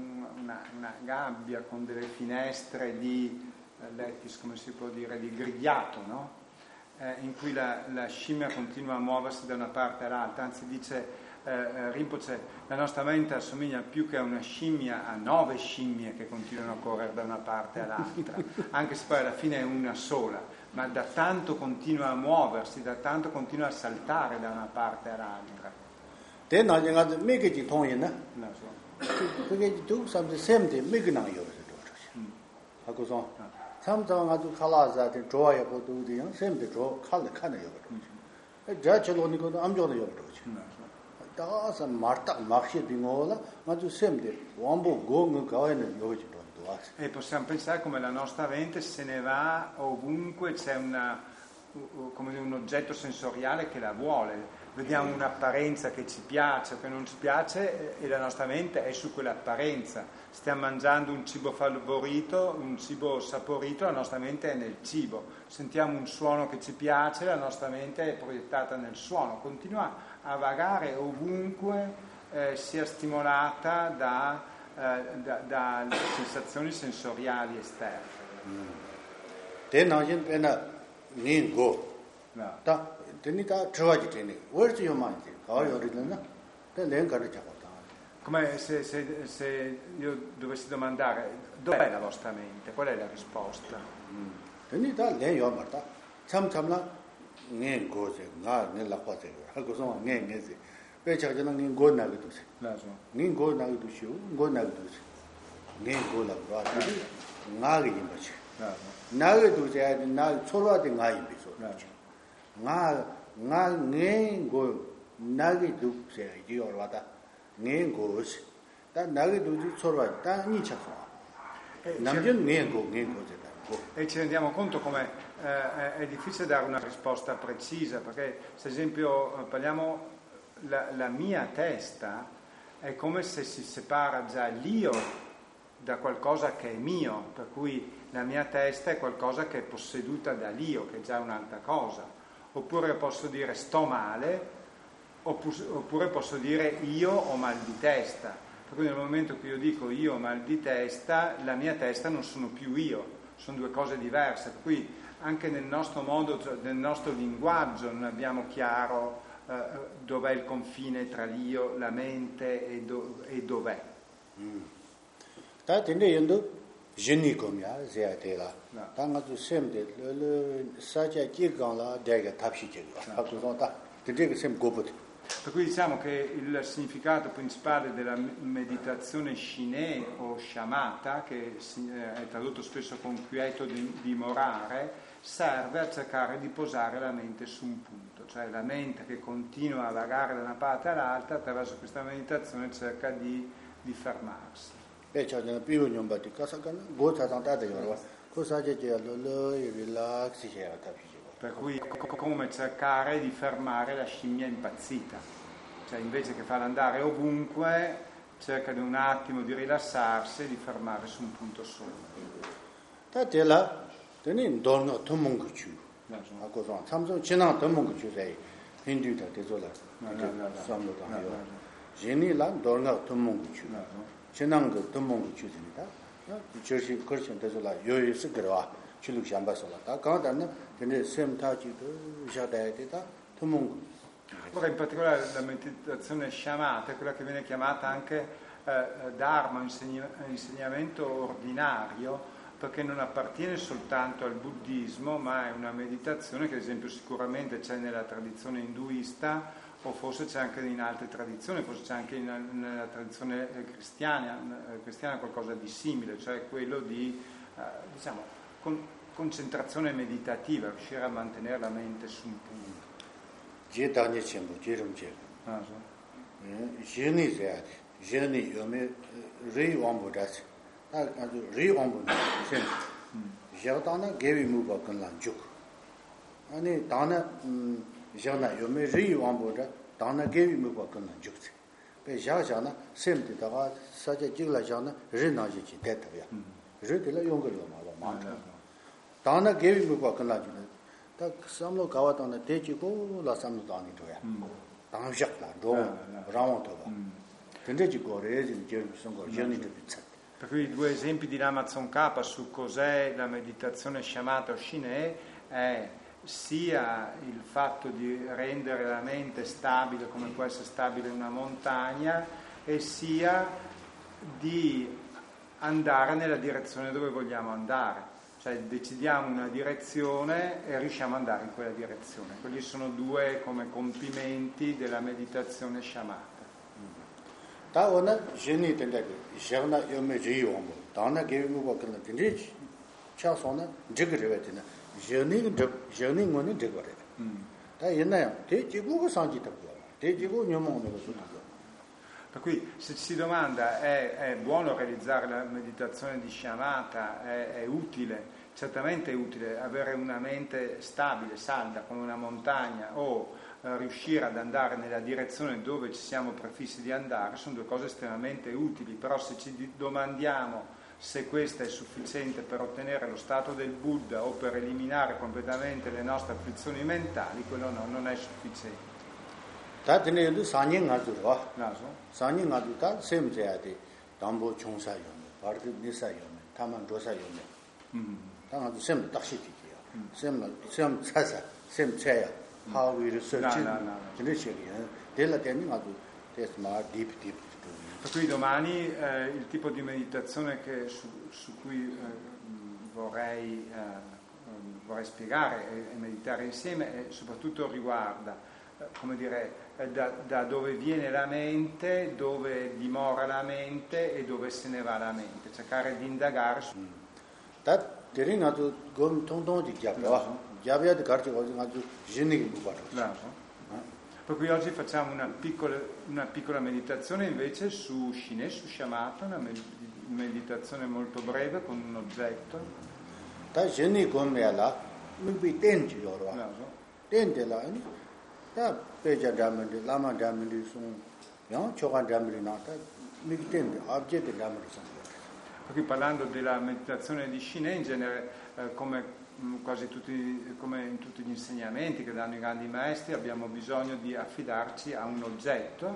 Speaker 2: gabbia con delle finestre di lattice, come si può dire, di grigliato, no? In cui la scimmia continua a muoversi da una parte all'altra, anzi dice Rinpoche, la nostra mente assomiglia più che a una scimmia a 9 scimmie che continuano a correre da una parte all'altra, anche se poi alla fine è una sola, ma da tanto continua a muoversi, da tanto continua a saltare da una parte all'altra.
Speaker 1: Te non è che mi che ti togli, no? Perché tu sai sempre mi che non io a cosa? Samtang azu khala te joya ko du di sempre jo khal khana yo. Ja chelo ni ko am jo yo. Da sa marta maxi di ngola, ma tu sempre wambo go ngo ga ne yo ji do.
Speaker 2: E possiamo pensare come la nostra mente se ne va ovunque c'è come un oggetto sensoriale che la vuole. Vediamo un'apparenza che ci piace o che non ci piace e la nostra mente è su quell'apparenza. Stiamo mangiando un cibo favorito, un cibo saporito, la nostra mente è nel cibo. Sentiamo un suono che ci piace, la nostra mente è proiettata nel suono. Continua a vagare ovunque sia stimolata da sensazioni sensoriali esterne.
Speaker 1: Tenajin pena ningo. Ta tenita trovaji teni. Where's your mind? How you read te l'engare già.
Speaker 2: Come se io dovessi domandare dov'è la vostra mente, qual è la risposta?
Speaker 1: Tenita le yo marta. Chamla ne goze nga ne la kwate. Algo sono ne si. Pecha jana ne go na gitu se. Ne go na gitu shu, go na gitu se. Ne go la ba. Nga gi ma chi. Na ge du se na cholo de nga yi bi so. Nga ne go na gi du se ji yo wa da. Nengo's da nagi duji sorwa da ni chakwa namjun nengo
Speaker 2: e ci rendiamo conto come è difficile dare una risposta precisa, perché se ad esempio parliamo la mia testa è come se si separa già l'io da qualcosa che è mio, per cui la mia testa è qualcosa che è posseduta dall'io, che è già un'altra cosa. Oppure posso dire sto male, oppure posso dire io ho mal di testa, per cui nel momento che io dico io ho mal di testa, la mia testa non sono più io, sono due cose diverse, per cui anche nel nostro modo, nel nostro linguaggio non abbiamo chiaro dov'è il confine tra l'io, la mente e dov'è.
Speaker 1: Da tende yendo jini komya zya tela da nga tu semde le saja jigang la daga tapshi jiga ha tu da tende sem gobut.
Speaker 2: Per cui diciamo che il significato principale della meditazione shinè o shamata, che è tradotto spesso con quieto dimorare, serve a cercare di posare la mente su un punto, cioè la mente che continua a vagare da una parte all'altra, attraverso questa meditazione cerca di fermarsi. Per cui come cercare di fermare la scimmia impazzita, cioè invece che farla andare ovunque cerca di un attimo di rilassarsi e di fermare su un punto solo.
Speaker 1: Tatela tenin dorno tomunguchu a cosa samso cina tomunguchu sei hindu da tezola samlo da yo jeni la dorno tomunguchu cinang tomunguchu 진다 저시 거친 tezola yoyi sikro chiluk shamba sola da 가다는 근데 semtaji도 jadaita tomungu.
Speaker 2: Ora in particolare la meditazione shamata è quella che viene chiamata anche dharma, insegnamento ordinario, perché non appartiene soltanto al buddismo, ma è una meditazione che ad esempio sicuramente c'è nella tradizione induista, o forse c'è anche in altre tradizioni, forse c'è anche nella tradizione cristiana qualcosa di simile, cioè quello di diciamo concentrazione meditativa, riuscire a mantenere la mente su un punto.
Speaker 1: Jedani chembo jerum je. Jeni zya, jeni yome ri wambo das. ri wambo sen. Jadana gevi muba kan lan juk. Ani dana jana yome ri wambo da dana gevi muba kan lan juk. Be jana sem de da sa je jigla jana ri na ji de ta ya. ri de la yong ge ma la ma. dana gevi muba kan lan juk. 딱 삼로 가와도는 대지고 라 삼로 다니 도야. 당작라 로 라모도 봐. 근데 지고 레진 제일 무슨 거 전이 좀 비슷.
Speaker 2: Per cui i due esempi di Ramazon K su cos'è la meditazione sciamata o shinè è sia il fatto di rendere la mente stabile come può essere stabile una montagna e sia di andare nella direzione dove vogliamo andare, cioè decidiamo una direzione e riusciamo ad andare in quella direzione. Quelli sono due come compimenti della meditazione sciamata.
Speaker 1: 다 오늘 신이 된다. 시험나 요매 지용고. 다나 개무고 그런 데지. 차선은 저거를 되네. 전이 거는 저거래. 다 옛날에 대지구가 상지다. 대지구 녀몽으로 쏟아.
Speaker 2: Per cui se si domanda è buono realizzare la meditazione di Shamatha, è utile, certamente è utile avere una mente stabile, salda come una montagna o riuscire ad andare nella direzione dove ci siamo prefissi di andare, sono due cose estremamente utili, però se ci domandiamo se questa è sufficiente per ottenere lo stato del Buddha o per eliminare completamente le nostre afflizioni mentali, quello no, non è sufficiente.
Speaker 1: 다 드네도 산행하죠. 산행하도 다 셈제야지. 담보 총사용, 바르드 니사용, 타만 조사용. 당아도 셈 딱시지요. 셈 차사, 셈 차야. How we research della tecnica test ma deep.
Speaker 2: Per cui domani il tipo di meditazione su cui vorrei spiegare e meditare insieme e soprattutto riguarda come dire da dove viene la mente, dove dimora la mente e dove se ne va la mente, cercare di indagare su
Speaker 1: da terinato gom tongtong di chiappa. Giaviate carte cose adesso genichi buono.
Speaker 2: Per cui oggi facciamo una piccola meditazione invece su Shinè, su Shamatha, una meditazione molto breve con un oggetto.
Speaker 1: Da geni come la mi tenti loro. Tenti la. Da peja dammi, lama dammi sono. No, chogan dammi nata. Mi tenti oggetto dammi sono.
Speaker 2: Per cui parlando della meditazione di Shinè in genere come quasi tutti, come in tutti gli insegnamenti che danno i grandi maestri, abbiamo bisogno di affidarci a un oggetto.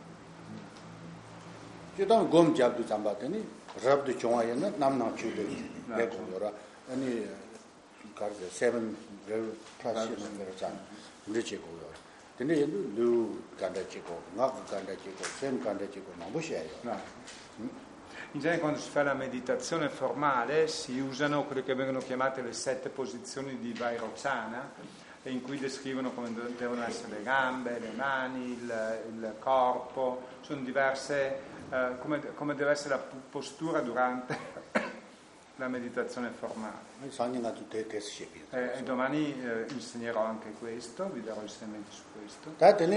Speaker 1: Io gom jabdu zambateni, rabdu chongayena namna chude. Ecco, allora, ogni carte 7 prasina per zan. Invece quello. Quindi io lu ganda chico, ngak ganda chico, sem ganda chico, ma busciaio.
Speaker 2: In genere quando si fa la meditazione formale si usano quelle che vengono chiamate le 7 posizioni di Vairochana, in cui descrivono come devono essere le gambe, le mani, il corpo, sono diverse, come deve essere la postura durante la meditazione formale. E domani insegnerò anche questo, vi darò insegnamenti su questo.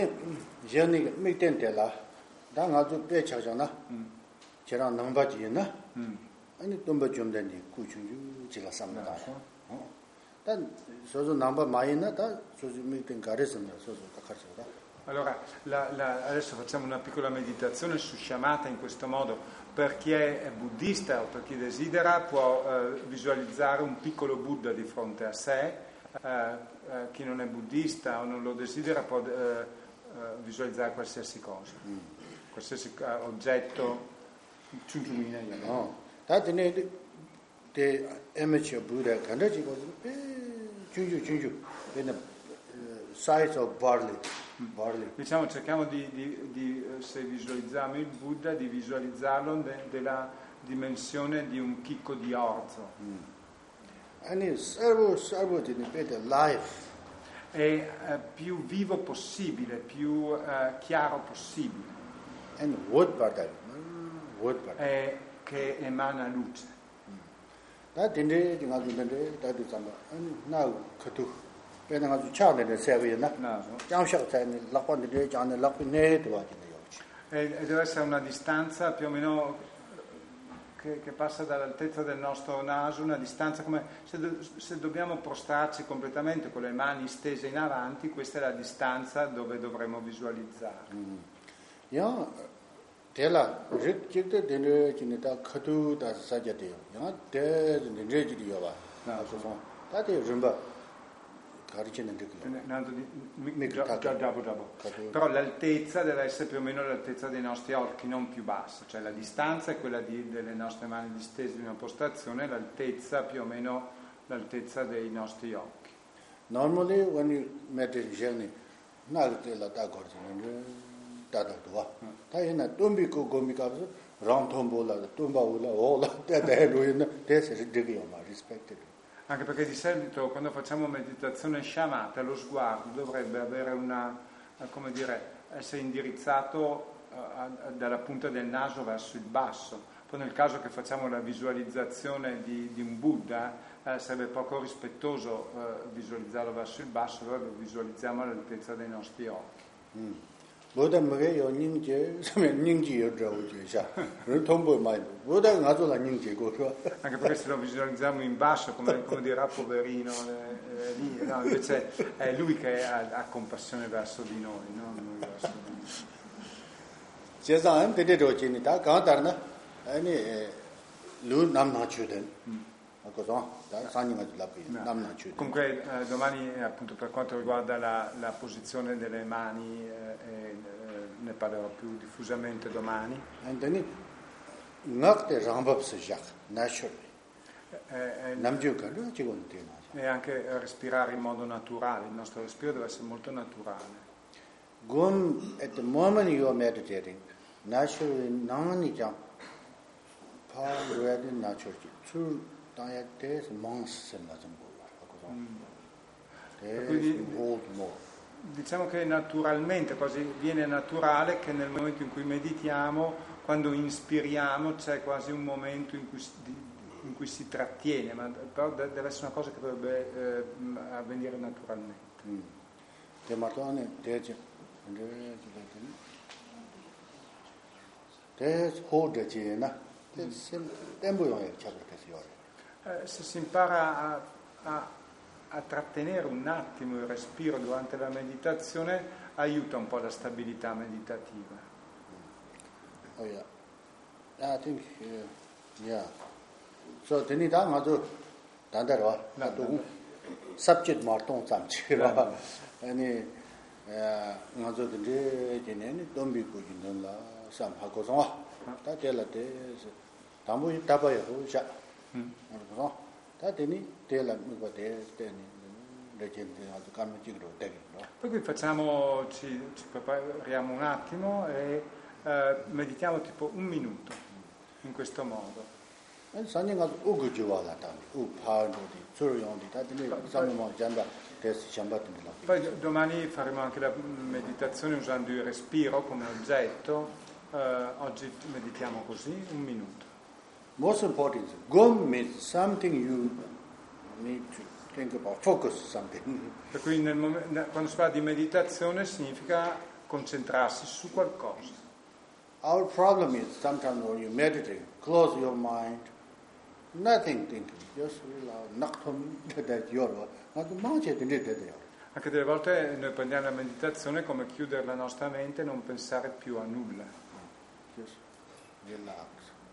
Speaker 1: 제가 넘바지나 아니 넘바좀되니 구충주 제가 삽니다. 단 소소 넘바 마이나 다 소소 미팅 가르스나 소소 다 가르쳐다.
Speaker 2: Allora, adesso facciamo una piccola meditazione su Shamatha in questo modo. Per chi è buddista o per chi desidera può visualizzare un piccolo Buddha di fronte a sé. Chi non è buddista o non lo desidera può visualizzare qualsiasi cosa, qualsiasi oggetto.
Speaker 1: No, that the amateur Buddha can giungiu in the size of barley.
Speaker 2: Diciamo, cerchiamo di se visualizziamo il Buddha, di visualizzarlo della dimensione di un chicco di orzo.
Speaker 1: And servo di better life.
Speaker 2: È più vivo possibile, più chiaro possibile.
Speaker 1: And what about
Speaker 2: è che emana luce.
Speaker 1: Da dinde di ngadu dinde da du zamba na khatu pe na ngadu cha ne se we na jang shak ta ne la pa de jang ne la pa ne de wa ji
Speaker 2: e deve essere una distanza più o meno che passa dall'altezza del nostro naso, una distanza come se dobbiamo prostrarci completamente con le mani stese in avanti, questa è la distanza dove dovremo visualizzare.
Speaker 1: Tela rikjikte dene jinita khatu da sajate ya de ne jiri yo ba na so so ta de rimba
Speaker 2: Però l'altezza deve essere più o meno l'altezza dei nostri occhi, non più bassa, cioè la distanza è quella delle nostre mani distese in una postazione, l'altezza più o meno l'altezza dei nostri occhi.
Speaker 1: Normally when you meditate, nagtela da taina tombi ko gomi ka ram tombola tomba ula ola respected.
Speaker 2: Anche perché di solito quando facciamo meditazione shamatha lo sguardo dovrebbe avere essere indirizzato dalla punta del naso verso il basso. Poi nel caso che facciamo la visualizzazione di un Buddha sarebbe poco rispettoso visualizzarlo verso il basso, allora lo visualizziamo all'altezza dei nostri occhi.
Speaker 1: Buddha magari ningji yo zhao ji sha tombo mai Buddha ngazo la ningji go shuo.
Speaker 2: Anche perché se lo visualizziamo in basso come dirà poverino lì, no, invece è lui che ha compassione verso di noi, no? Noi verso di lui.
Speaker 1: Jezang de de ji ni da ga dar na ani lu nam na chu den.
Speaker 2: Comunque domani appunto per quanto riguarda la posizione delle mani ne parlerò più diffusamente domani. E anche respirare in modo naturale, il nostro respiro deve essere molto naturale.
Speaker 1: At the moment you are meditating, naturally nani jam power naturally
Speaker 2: diciamo che naturalmente quasi viene naturale che nel momento in cui meditiamo, quando inspiriamo c'è quasi un momento in cui si trattiene, ma però deve essere una cosa che dovrebbe avvenire naturalmente. Se si impara a trattenere un attimo il respiro durante la meditazione aiuta un po' la stabilità meditativa.
Speaker 1: Oh yeah. I think yeah. So teni da ma zo dandaro subject marton samchi ra ani ma zo de jene dombi ko jin la sam ha ko so ta de la de 담보 답아요. 자. 그래서 다 되니 될라 뭐 돼 되니 레전드 아주 감미직으로 되겠죠.
Speaker 2: Per cui ci prepariamo un attimo e meditiamo tipo un minuto in questo modo.
Speaker 1: 산행가 오고 좋아라다. 오 파르디 소리용디 다들 사람만 잔다.
Speaker 2: Poi domani faremo anche la meditazione usando il respiro come oggetto. Oggi meditiamo così un minuto.
Speaker 1: Most important is gom means something you need to think about, focus something.
Speaker 2: Per cui quando si parla di meditazione significa concentrarsi su qualcosa.
Speaker 1: Our problem is sometimes when you meditate, close your mind, nothing thinking, just
Speaker 2: anche delle volte noi prendiamo la meditazione come chiudere la nostra mente e non pensare più a nulla.
Speaker 1: Just relax.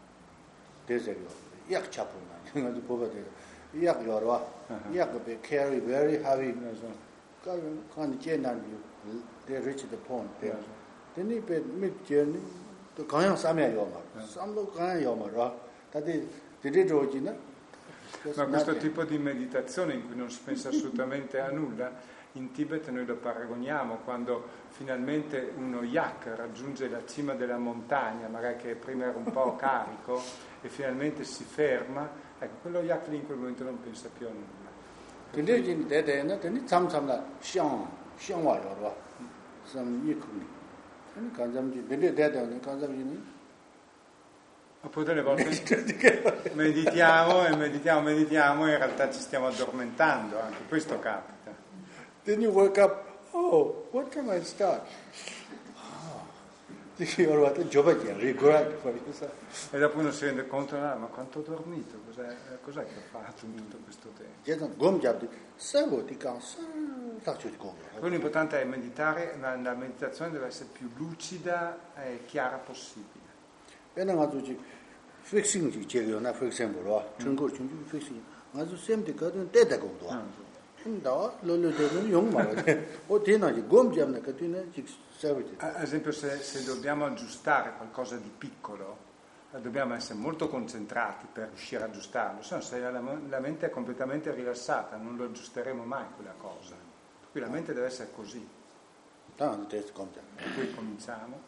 Speaker 1: Yak chapuna, ngadu boba de. Yak yorwa. Yak be carry very heavy. Kan jenan you they reach the point there. Then you be mid journey to kaya samya yoma. Samlo kaya yoma ra. Tadi didrojina.
Speaker 2: Ma questo tipo di meditazione in cui non si pensa assolutamente a nulla, in Tibet noi lo paragoniamo quando finalmente uno yak raggiunge la cima della montagna, magari che prima era un po' carico, e finalmente si ferma, ecco, quello yak lì in quel momento non pensa più a nulla. Oppure delle volte meditiamo e in realtà ci stiamo addormentando, anche questo capita.
Speaker 1: Then you wake up, oh, what time I start?
Speaker 2: E dopo uno si rende conto, ma quanto ho dormito, cos'è che ho fatto in tutto questo tempo? Poi l'importante è meditare, ma la meditazione deve essere più lucida e chiara possibile. Ad esempio, se dobbiamo aggiustare qualcosa di piccolo, dobbiamo essere molto concentrati per riuscire a aggiustarlo, se no se la mente è completamente rilassata non lo aggiusteremo mai quella cosa. Per cui la mente deve essere così. Per cui cominciamo.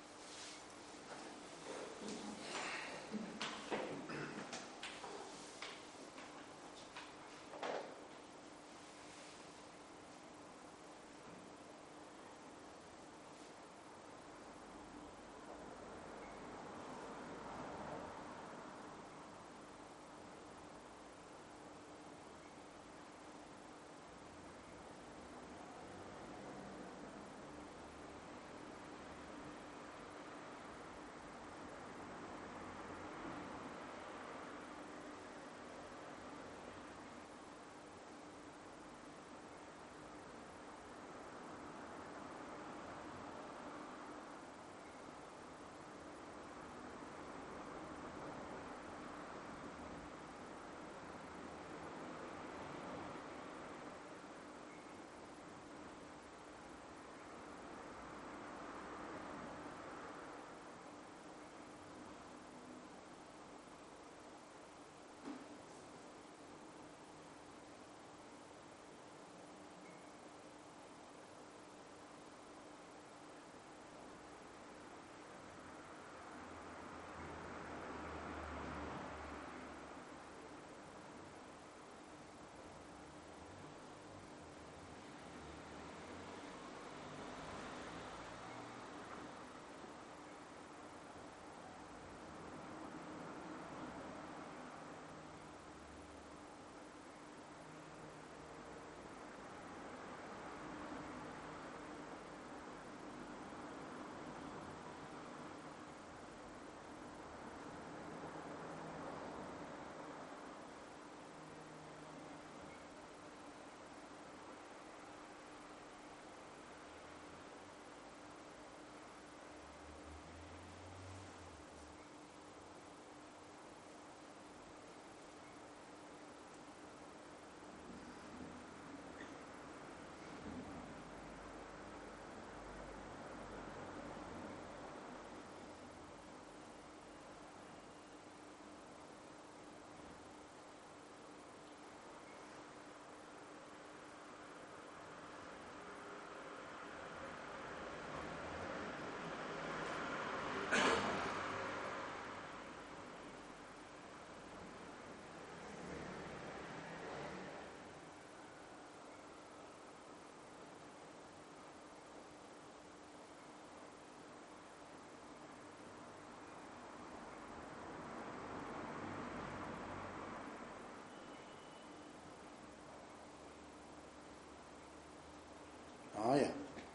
Speaker 1: Yeah.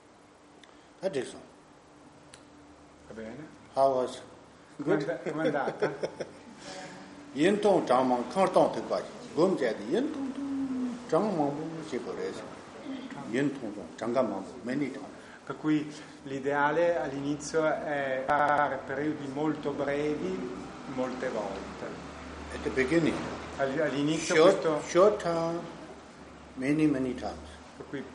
Speaker 1: That is all.
Speaker 2: Va bene.
Speaker 1: How was
Speaker 2: Com'è andata?
Speaker 1: Yin tong zhang mang kang tong te kwa gom jia de yin tong zhang mang bu xie ko le yin tong zhang gang mang many times.
Speaker 2: Per cui l'ideale all'inizio è fare periodi molto brevi molte volte.
Speaker 1: At the beginning.
Speaker 2: All'inizio
Speaker 1: short time, many times.
Speaker 2: Per cui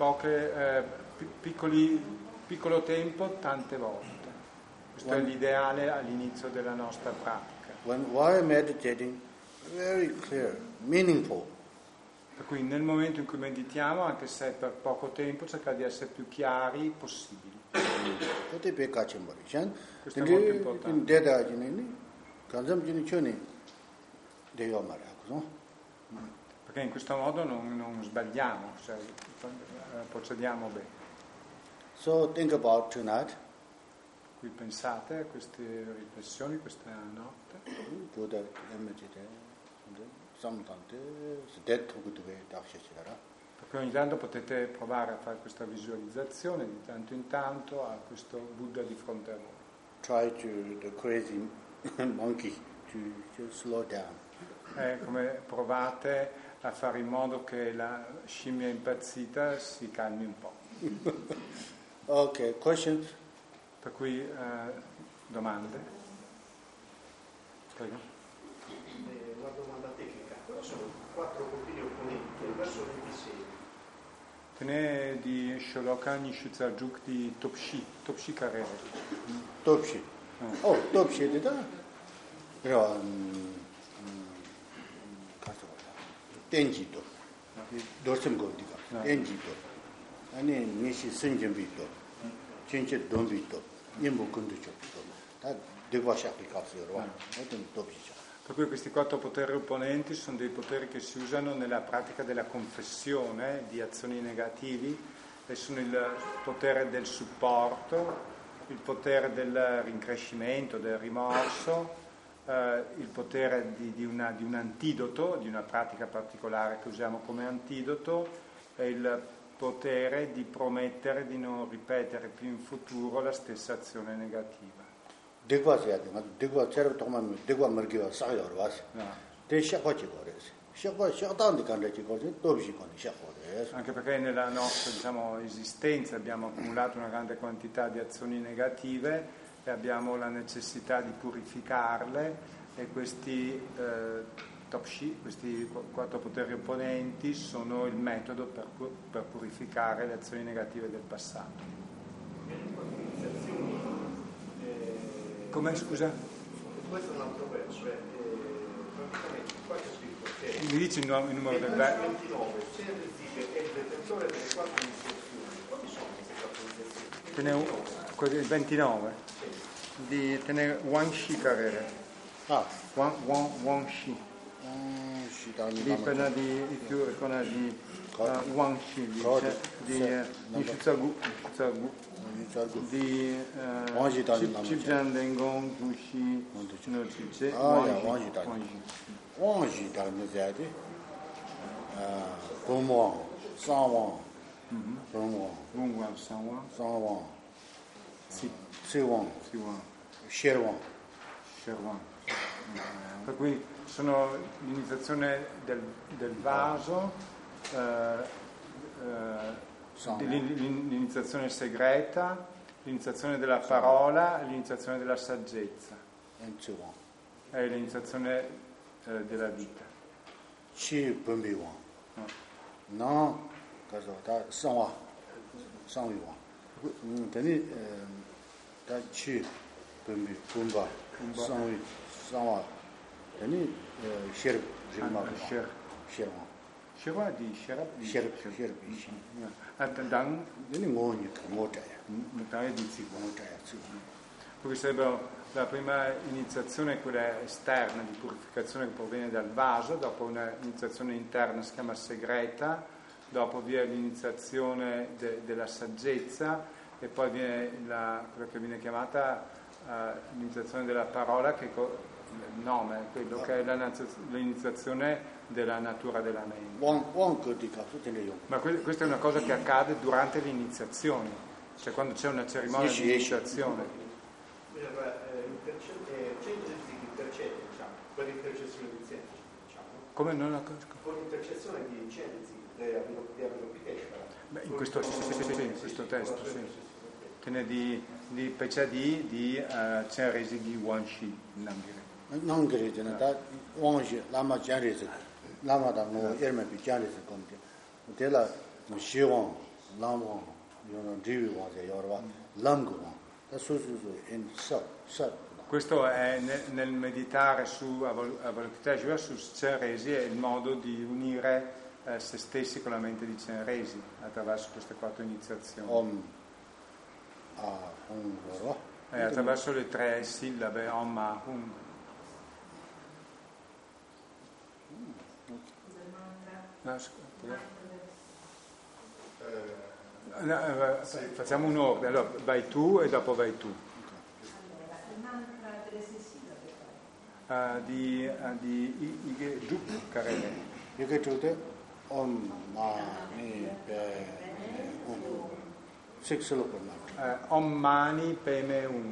Speaker 2: piccolo tempo, tante volte. Questo è l'ideale all'inizio della nostra pratica.
Speaker 1: While meditating, very clear, meaningful.
Speaker 2: Per cui nel momento in cui meditiamo, anche se è per poco tempo, cercare di essere più chiari possibili. Questo è molto importante. Perché in questo modo non sbagliamo, cioè procediamo bene.
Speaker 1: So think about tonight.
Speaker 2: Qui pensate a queste riflessioni questa notte. Perché ogni tanto potete provare a fare questa visualizzazione di tanto in tanto a questo Buddha di fronte a voi.
Speaker 1: Try the crazy monkey to slow down.
Speaker 2: Come provate a fare in modo che la scimmia impazzita si calmi un po'.
Speaker 1: Ok, questions?
Speaker 2: Per cui domande? Prego.
Speaker 3: Una domanda tecnica. Cosa sono 4 continui opponenti al verso 26?
Speaker 2: Tene di Sholoka Nishutsajuk di Topshi Karere.
Speaker 1: Topshi. Topshi di da. Però caso Tenjito. Dorsim Goldiga. Tenjito. Ani Nishi Senjambito. Chinche Dombito. Nimbu Kunducho. Da devo applicare Topshi.
Speaker 2: Per cui questi 4 poteri opponenti sono dei poteri che si usano nella pratica della confessione di azioni negativi e sono il potere del supporto, il potere del rincrescimento, del rimorso, il potere di un antidoto, di una pratica particolare che usiamo come antidoto e il potere di promettere di non ripetere più in futuro la stessa azione negativa.
Speaker 1: Degwa sayade degwa chero toma degwa margiwa sayor was de shakwa chi gores shakwa shakdan de kan chi gores dobshi kon shakwa de
Speaker 2: anche perché nella nostra esistenza abbiamo accumulato una grande quantità di azioni negative e abbiamo la necessità di purificarle e questi topshi, questi 4 poteri opponenti sono il metodo per purificare le azioni negative del passato. Come scusa?
Speaker 3: Questo è un altro verso, praticamente qua c'è scritto che
Speaker 2: mi dici il numero del verso?
Speaker 3: 29, se Rizike è il detentore delle 4 iniziazioni, quali sono queste 4 iniziazioni?
Speaker 2: Il 29 di Tene Wangshi Karere. Wangshi. Di pena di Wangshi di Nishutsagu di Chibjan Dengong Dushi no Chiche
Speaker 1: Wangji da ne zade Gongwang Sangwang
Speaker 2: Gongwang
Speaker 1: Sangwang Siwang Sherwang.
Speaker 2: Per cui sono l'iniziazione del vaso, l'iniziazione segreta, l'iniziazione della parola, l'iniziazione della saggezza e l'iniziazione della vita.
Speaker 1: Chi Bumbi Wang. No, caso da Sangwi Wang. Teni da Chi Bumba Sangwa. Teni Sher
Speaker 2: Shirwa di
Speaker 1: Sher
Speaker 2: Dan
Speaker 1: Teni Ngoni Motaya.
Speaker 2: Mutare di Poi sarebbe la prima iniziazione, quella esterna di purificazione che proviene dal vaso, dopo un'iniziazione interna si chiama segreta, dopo viene l'iniziazione della saggezza e poi viene quella che viene chiamata l'iniziazione della parola, che il nome, quello che è l'iniziazione della natura della mente. Ma questa è una cosa che accade durante le iniziazioni, cioè quando c'è una cerimonia di iniziazione.
Speaker 3: Intercede, diciamo, per l'intercessione di Zenzi, diciamo.
Speaker 2: Come non la
Speaker 3: con l'intercessione di Zenzi di Avalokiteshvara.
Speaker 2: In questo testo, sì. Tene di Pechadi di Chenrezi di Wangshi
Speaker 1: Nangiri da Wangshi Lama Chenrezi Lama da no Yerme bi Chenrezi konti. Dela Shiwang Lama yono Divi Wangse yorwa Lamgu da su in sa.
Speaker 2: Questo è nel meditare su Avalokiteshvara, su Chenrezi, è il modo di unire se stessi con la mente di Chenrezi attraverso queste 4 iniziazioni. E attraverso le 3 sillabe Om Ma Hum. Facciamo un ordine, allora vai tu e dopo vai tu. Di Ige Juk Karele.
Speaker 1: Ige Juk Om Ma Ni Pe Six syllable.
Speaker 2: Om Mani Peme Ung.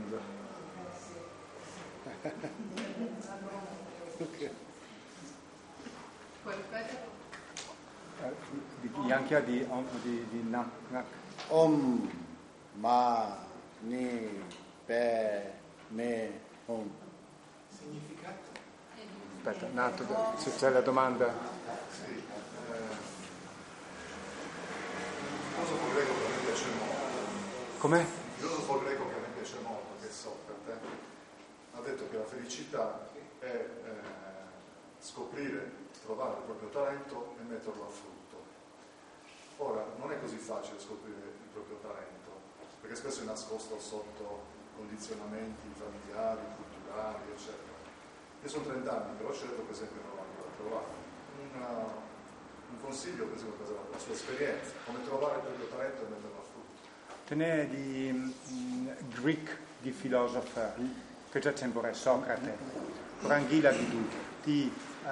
Speaker 2: Anche di Nak.
Speaker 1: Om Ma Ni Pe Me Ung.
Speaker 3: Significato?
Speaker 2: Aspetta, Nato, c'è la domanda.
Speaker 4: filosofo greco che a me piace molto.
Speaker 2: Com'è?
Speaker 4: Il filosofo greco che a me piace molto, che è Socrate, ha detto che la felicità è scoprire, trovare il proprio talento e metterlo a frutto. Ora, non è così facile scoprire il proprio talento, perché spesso è nascosto sotto condizionamenti familiari, culturali, eccetera. Io sono 30 anni che ho scelto, per esempio, non l'ho trovato. Un consiglio, per esempio, la sua esperienza, come trovare il proprio talento e metterlo a frutto.
Speaker 2: Tenere di Greek, di filosofă, căci sempre Socrate, Rangila di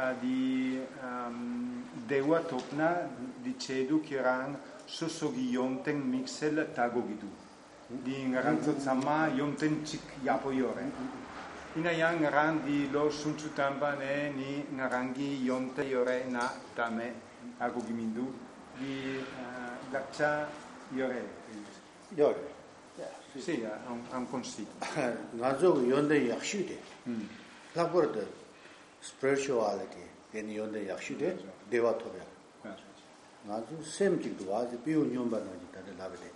Speaker 2: Dewa Topna di Cedu Kiran Sosogi Yonten Mixel Tagogidu di Ngaranzo Zama Yonten Chik Yapo Yore Inayang Ngaran di Lo Sunchutamba ne ni Ngarangi Yonte Yore na Tame Agogimindu di Lakcha Yore
Speaker 1: Yore.
Speaker 2: Sì, ha un consiglio.
Speaker 1: Nazo Yonde Yakshude. Laborde spirituality in Yonde Yakshude, Devatoria. Nazo same thing to was Piu Nyumba Najita Lavide.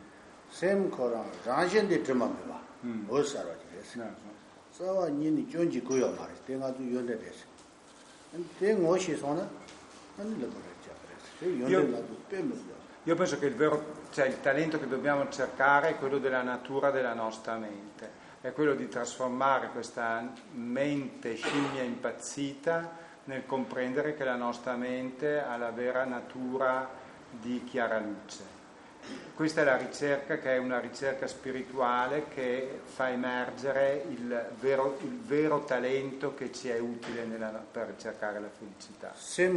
Speaker 1: Same Koran, Rajan de Trimameva, Osaraji. So Nini Jonji Kuya Maris, Tengazu Yonde Des. And then Moshi Sona, and Liberate Japanese.
Speaker 2: Io penso che il talento che dobbiamo cercare è quello della natura della nostra mente, è quello di trasformare questa mente scimmia impazzita nel comprendere che la nostra mente ha la vera natura di chiara luce. Questa è la ricerca, che è una ricerca spirituale che fa emergere il vero talento che ci è utile per cercare la felicità.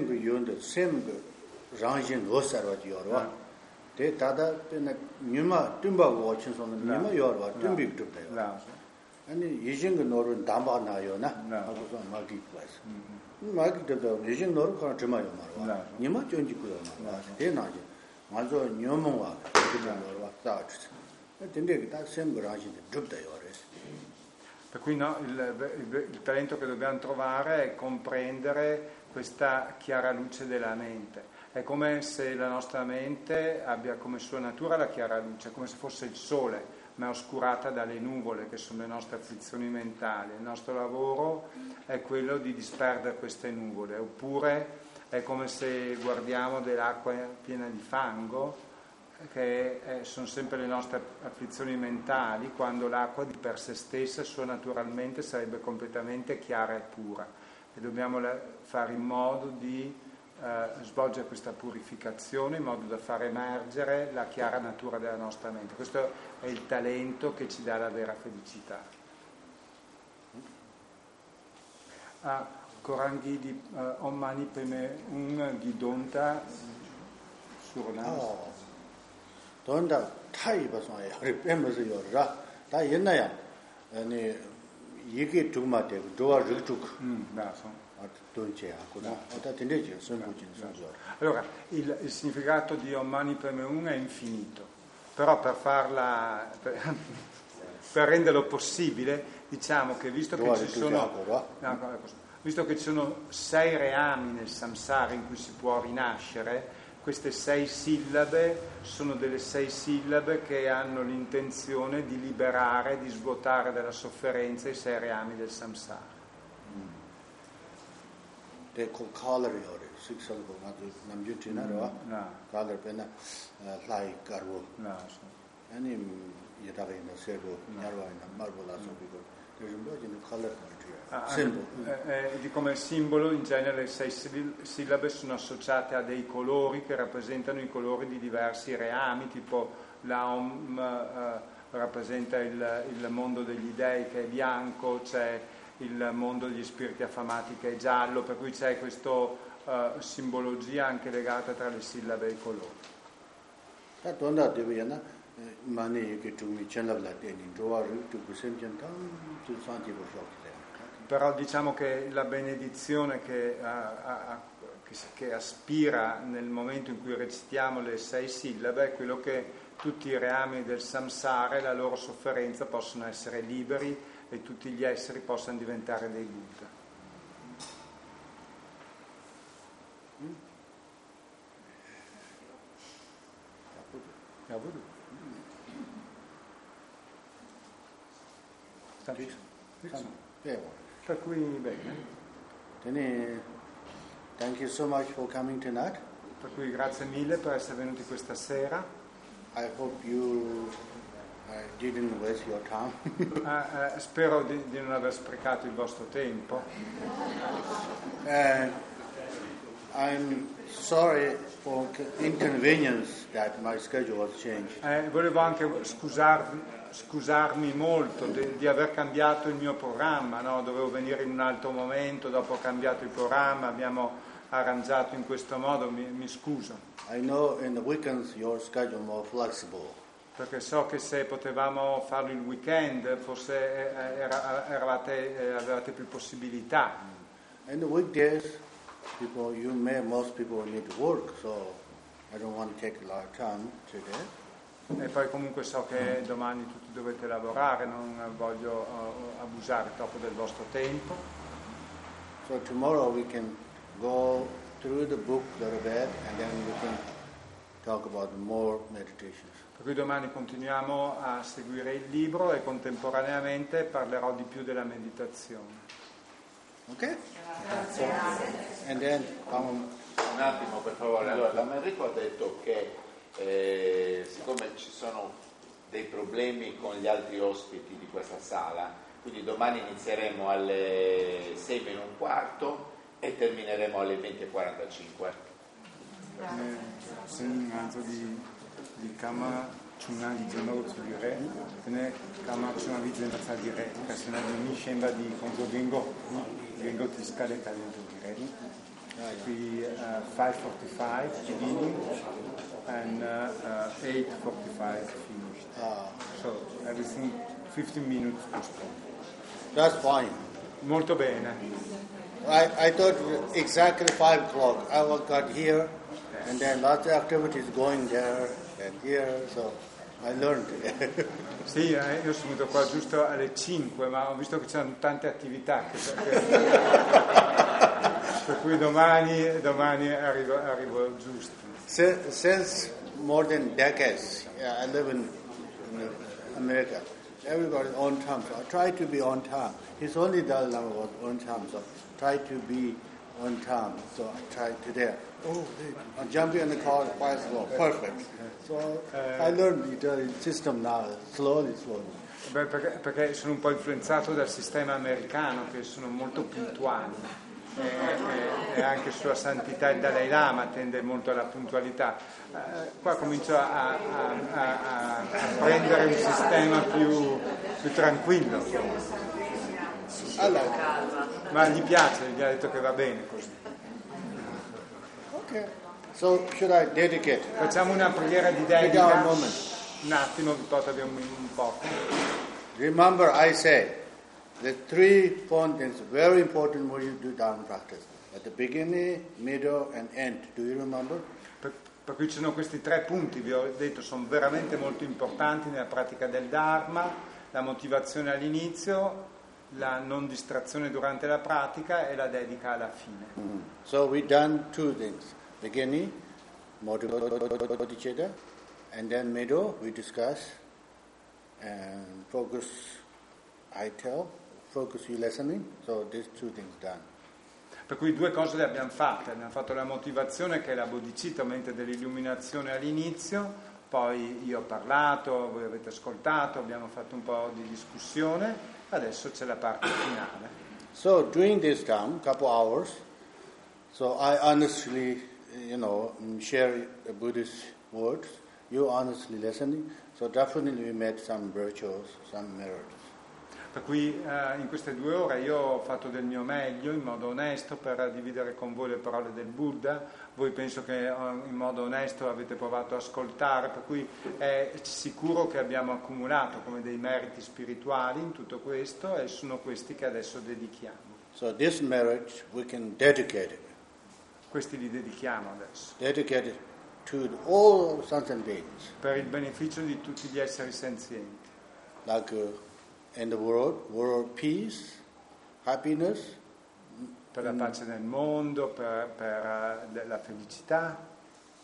Speaker 1: Sempre Ranjin Rosarvati Yorwa, te Tada Nima Timba watching on the Nima Yorwa, Timbik to pay. And Yijing Norun Damba Nayona, Magi Place. Magi to the Yijing Norka Timayo Marwa, Nima Jonjikuya, Denaji, Mazo Nyomoa, Touched. I think that same Ranjin dropped the Yores.
Speaker 2: Per cui no, il talento che dobbiamo trovare è comprendere questa chiara luce della mente. È come se la nostra mente abbia come sua natura la chiara luce, come se fosse il sole, ma è oscurata dalle nuvole che sono le nostre afflizioni mentali. Il nostro lavoro è quello di disperdere queste nuvole, oppure è come se guardiamo dell'acqua piena di fango, che sono sempre le nostre afflizioni mentali, quando l'acqua di per sé stessa, sua naturalmente, sarebbe completamente chiara e pura. E dobbiamo fare in modo di svolgere questa purificazione in modo da far emergere la chiara natura della nostra mente. Questo è il talento che ci dà la vera felicità. Korangi di Omani Peme un Gidonta Surnas.
Speaker 1: Donda Tai Basaya, Repemas Yorra, Da Yenaya, and Yiki Tumate, Doa Rituk.
Speaker 2: Allora, il significato di Omani Peme Un è infinito, però per renderlo possibile, diciamo che visto che ci sono 6 reami nel samsara in cui si può rinascere, queste 6 sillabe sono delle 6 sillabe che hanno l'intenzione di liberare, di svuotare dalla sofferenza i 6 reami del samsara.
Speaker 1: They call color or 6 syllable, Namjutinara, color pena, like Garwo. Any Yatari in the Sego, Narwa in the Marbola, so there's a color symbol.
Speaker 2: Di come simbolo in genere le 6 sillabe sono associate a dei colori che rappresentano i colori di diversi reami, tipo la Om rappresenta il mondo degli dei che è bianco, c'è il mondo degli spiriti affamati che è giallo, per cui c'è questa simbologia anche legata tra le sillabe e i colori. Però diciamo che la benedizione che aspira nel momento in cui recitiamo le 6 sillabe è quello che tutti i reami del samsara e la loro sofferenza possono essere liberi e tutti gli esseri possano diventare dei Buddha. Per cui bene.
Speaker 1: Thank you so much for coming tonight.
Speaker 2: Per cui grazie mille per essere venuti questa sera.
Speaker 1: I hope you didn't waste your time.
Speaker 2: Spero di non aver sprecato il vostro tempo.
Speaker 1: I'm sorry for inconvenience that my schedule was changed.
Speaker 2: Volevo anche scusarmi molto di aver cambiato il mio programma, no? Dovevo venire in un altro momento, dopo ho cambiato il programma, abbiamo arrangiato in questo modo, mi scuso.
Speaker 1: I know in the weekends your schedule is more flexible.
Speaker 2: Perché so che se potevamo farlo il weekend forse avevate più possibilità.
Speaker 1: In the weekdays, most people need to work, so I don't want to take a lot of time today.
Speaker 2: E poi comunque so che domani tutti dovete lavorare, non voglio abusare troppo del vostro tempo.
Speaker 1: So tomorrow we can go through the book a little bit and then we can talk about more meditations.
Speaker 2: Per cui domani continuiamo a seguire il libro e contemporaneamente parlerò di più della meditazione.
Speaker 1: Ok? And then,
Speaker 5: un attimo per favore. Allora, l'Americo ha detto che siccome ci sono dei problemi con gli altri ospiti di questa sala, quindi domani inizieremo alle 6:15 e termineremo alle 20:45.
Speaker 2: Kama cuma dijemau tsugire, tene kama cuma dijemau tsugire, kasena demi shemba di konzo gengo tiskale talento dire. Qui 5:45 beginning and 8:45 finished. So everything 15 minutes postponed.
Speaker 1: That's fine.
Speaker 2: Molto bene.
Speaker 1: I thought exactly 5 o'clock. I got here, and then lots of activities going there and here, so I learned.
Speaker 2: Sì, io sono venuto qua giusto alle 5, ma ho visto che c'erano tante attività, per cui domani arrivo giusto.
Speaker 1: Since more than decades, I live in America. Everybody on time, so I try to be on time. His only Dalai Lama was on time, so try to be on time. So I tried today. I'm jumping in the car quite slow. Perfect. So I learned the system now, slowly.
Speaker 2: Beh, perché sono un po' influenzato dal sistema americano, che sono molto puntuali. E anche Sua Santità il Dalai Lama tende molto alla puntualità. Qua comincio a prendere un sistema più tranquillo.
Speaker 1: Allora.
Speaker 2: Ma gli piace, gli ha detto che va bene così.
Speaker 1: Ok. So should I dedicate?
Speaker 2: Facciamo una preghiera di dedica. Un attimo, vi porto un po'.
Speaker 1: Remember, I say the 3 things very important when you do Dharma practice. At the beginning, middle, and end. Do you remember?
Speaker 2: Per cui ci sono questi 3 punti, vi ho detto, sono veramente molto importanti nella pratica del Dharma: la motivazione all'inizio, la non distrazione durante la pratica e la dedica alla fine.
Speaker 1: Mm-hmm. So we done 2 things. Beginning, bodhicitta, and then middle, we discuss, and focus, I tell, focus you listening. So these 2 things done.
Speaker 2: Per cui 2 cose le abbiamo fatte. Abbiamo fatto la motivazione, che è la bodhicitta, mente dell'illuminazione all'inizio, poi io ho parlato, voi avete ascoltato, abbiamo fatto un po' di discussione, adesso c'è la parte finale.
Speaker 1: So during this time, couple hours, so I honestly, share the Buddhist words, you honestly listening, so definitely we made some virtues, some merits.
Speaker 2: Per cui in queste 2 ore io ho fatto del mio meglio in modo onesto per dividere con voi le parole del Buddha. Voi penso che in modo onesto avete provato a ascoltare, per cui è sicuro che abbiamo accumulato come dei meriti spirituali in tutto questo, e sono questi che adesso dedichiamo.
Speaker 1: So this merit we can dedicate it.
Speaker 2: Questi li dedichiamo adesso.
Speaker 1: Dedicate it to all sentient beings.
Speaker 2: Per il beneficio di tutti gli esseri senzienti.
Speaker 1: Like in the world peace, happiness.
Speaker 2: Per la pace nel mondo, per la felicità.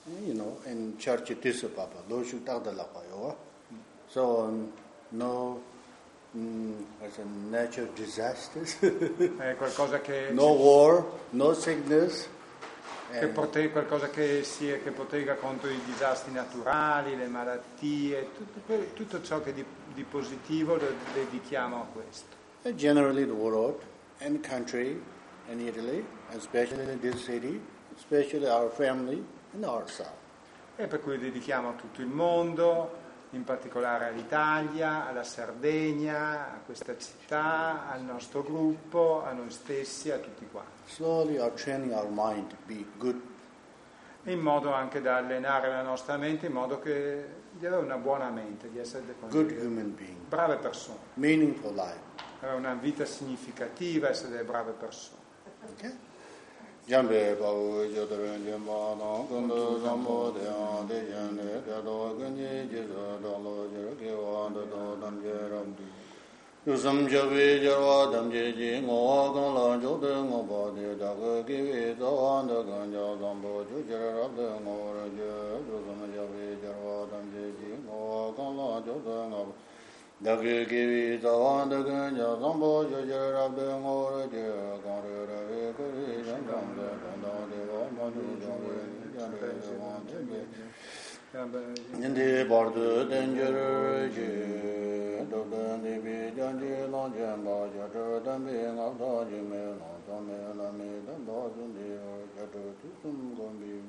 Speaker 1: in church this papa, lo shu ta da la pa yo. So no as a natural disasters.
Speaker 2: È qualcosa che
Speaker 1: no war, no sickness.
Speaker 2: Qualcosa che protegga contro i disastri naturali, le malattie, tutto ciò che di positivo lo dedichiamo a questo.
Speaker 1: And generally the world and country and Italy, especially in this city, especially our family and ourselves.
Speaker 2: E per cui dedichiamo a tutto il mondo, in particolare all'Italia, alla Sardegna, a questa città, al nostro gruppo, a noi stessi, a tutti quanti.
Speaker 1: Slowly are training our mind to be good.
Speaker 2: In modo anche da allenare la nostra mente, in modo di avere una buona mente, di essere
Speaker 1: good human being.
Speaker 2: Brave persone.
Speaker 1: Meaningful life.
Speaker 2: Avere una vita significativa, essere delle brave persone.
Speaker 1: Okay?
Speaker 6: Jambe Babu Jodaran Jambana, Gunda Zambo de Ande Jane, Gado Ganye Jeza, Dalo Jerke Wanda Dam Jeram. Yusam Javi Jarwa Dam Jeji, Ngoa Gala Jode Ngoba de Daga Givi, Zawanda Ganja Zambo Jujarab de Ngora Je, Yusam Javi Jarwa Dam Jeji, Ngoa Gala Jode Ngoba. Dagi Givi Zawanda Ganja Zambo Jujarab de Ngora Je, Gare Ravi Kuri Jambam de Ganda Deva Madu Jambri Jambri Jambri Nindi Bardu Danger Je, Dogan Devi Janji Lanjamba Jatra Dambi Ngabda Jime Lantame Lami Damba Zundi Jatra Tusum Gombi.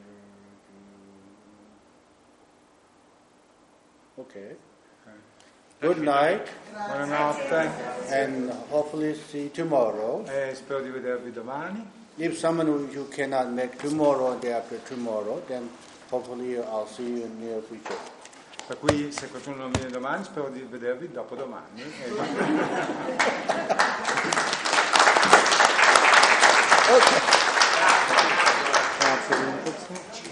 Speaker 1: Okay. Good night.
Speaker 2: Buonanotte.
Speaker 1: And hopefully see you tomorrow.
Speaker 2: Spero di vedervi domani.
Speaker 1: If someone who cannot make tomorrow or day after tomorrow, then hopefully I'll see you in the near future.
Speaker 2: Per cui se qualcuno non viene domani, spero di vedervi dopodomani.
Speaker 1: Okay.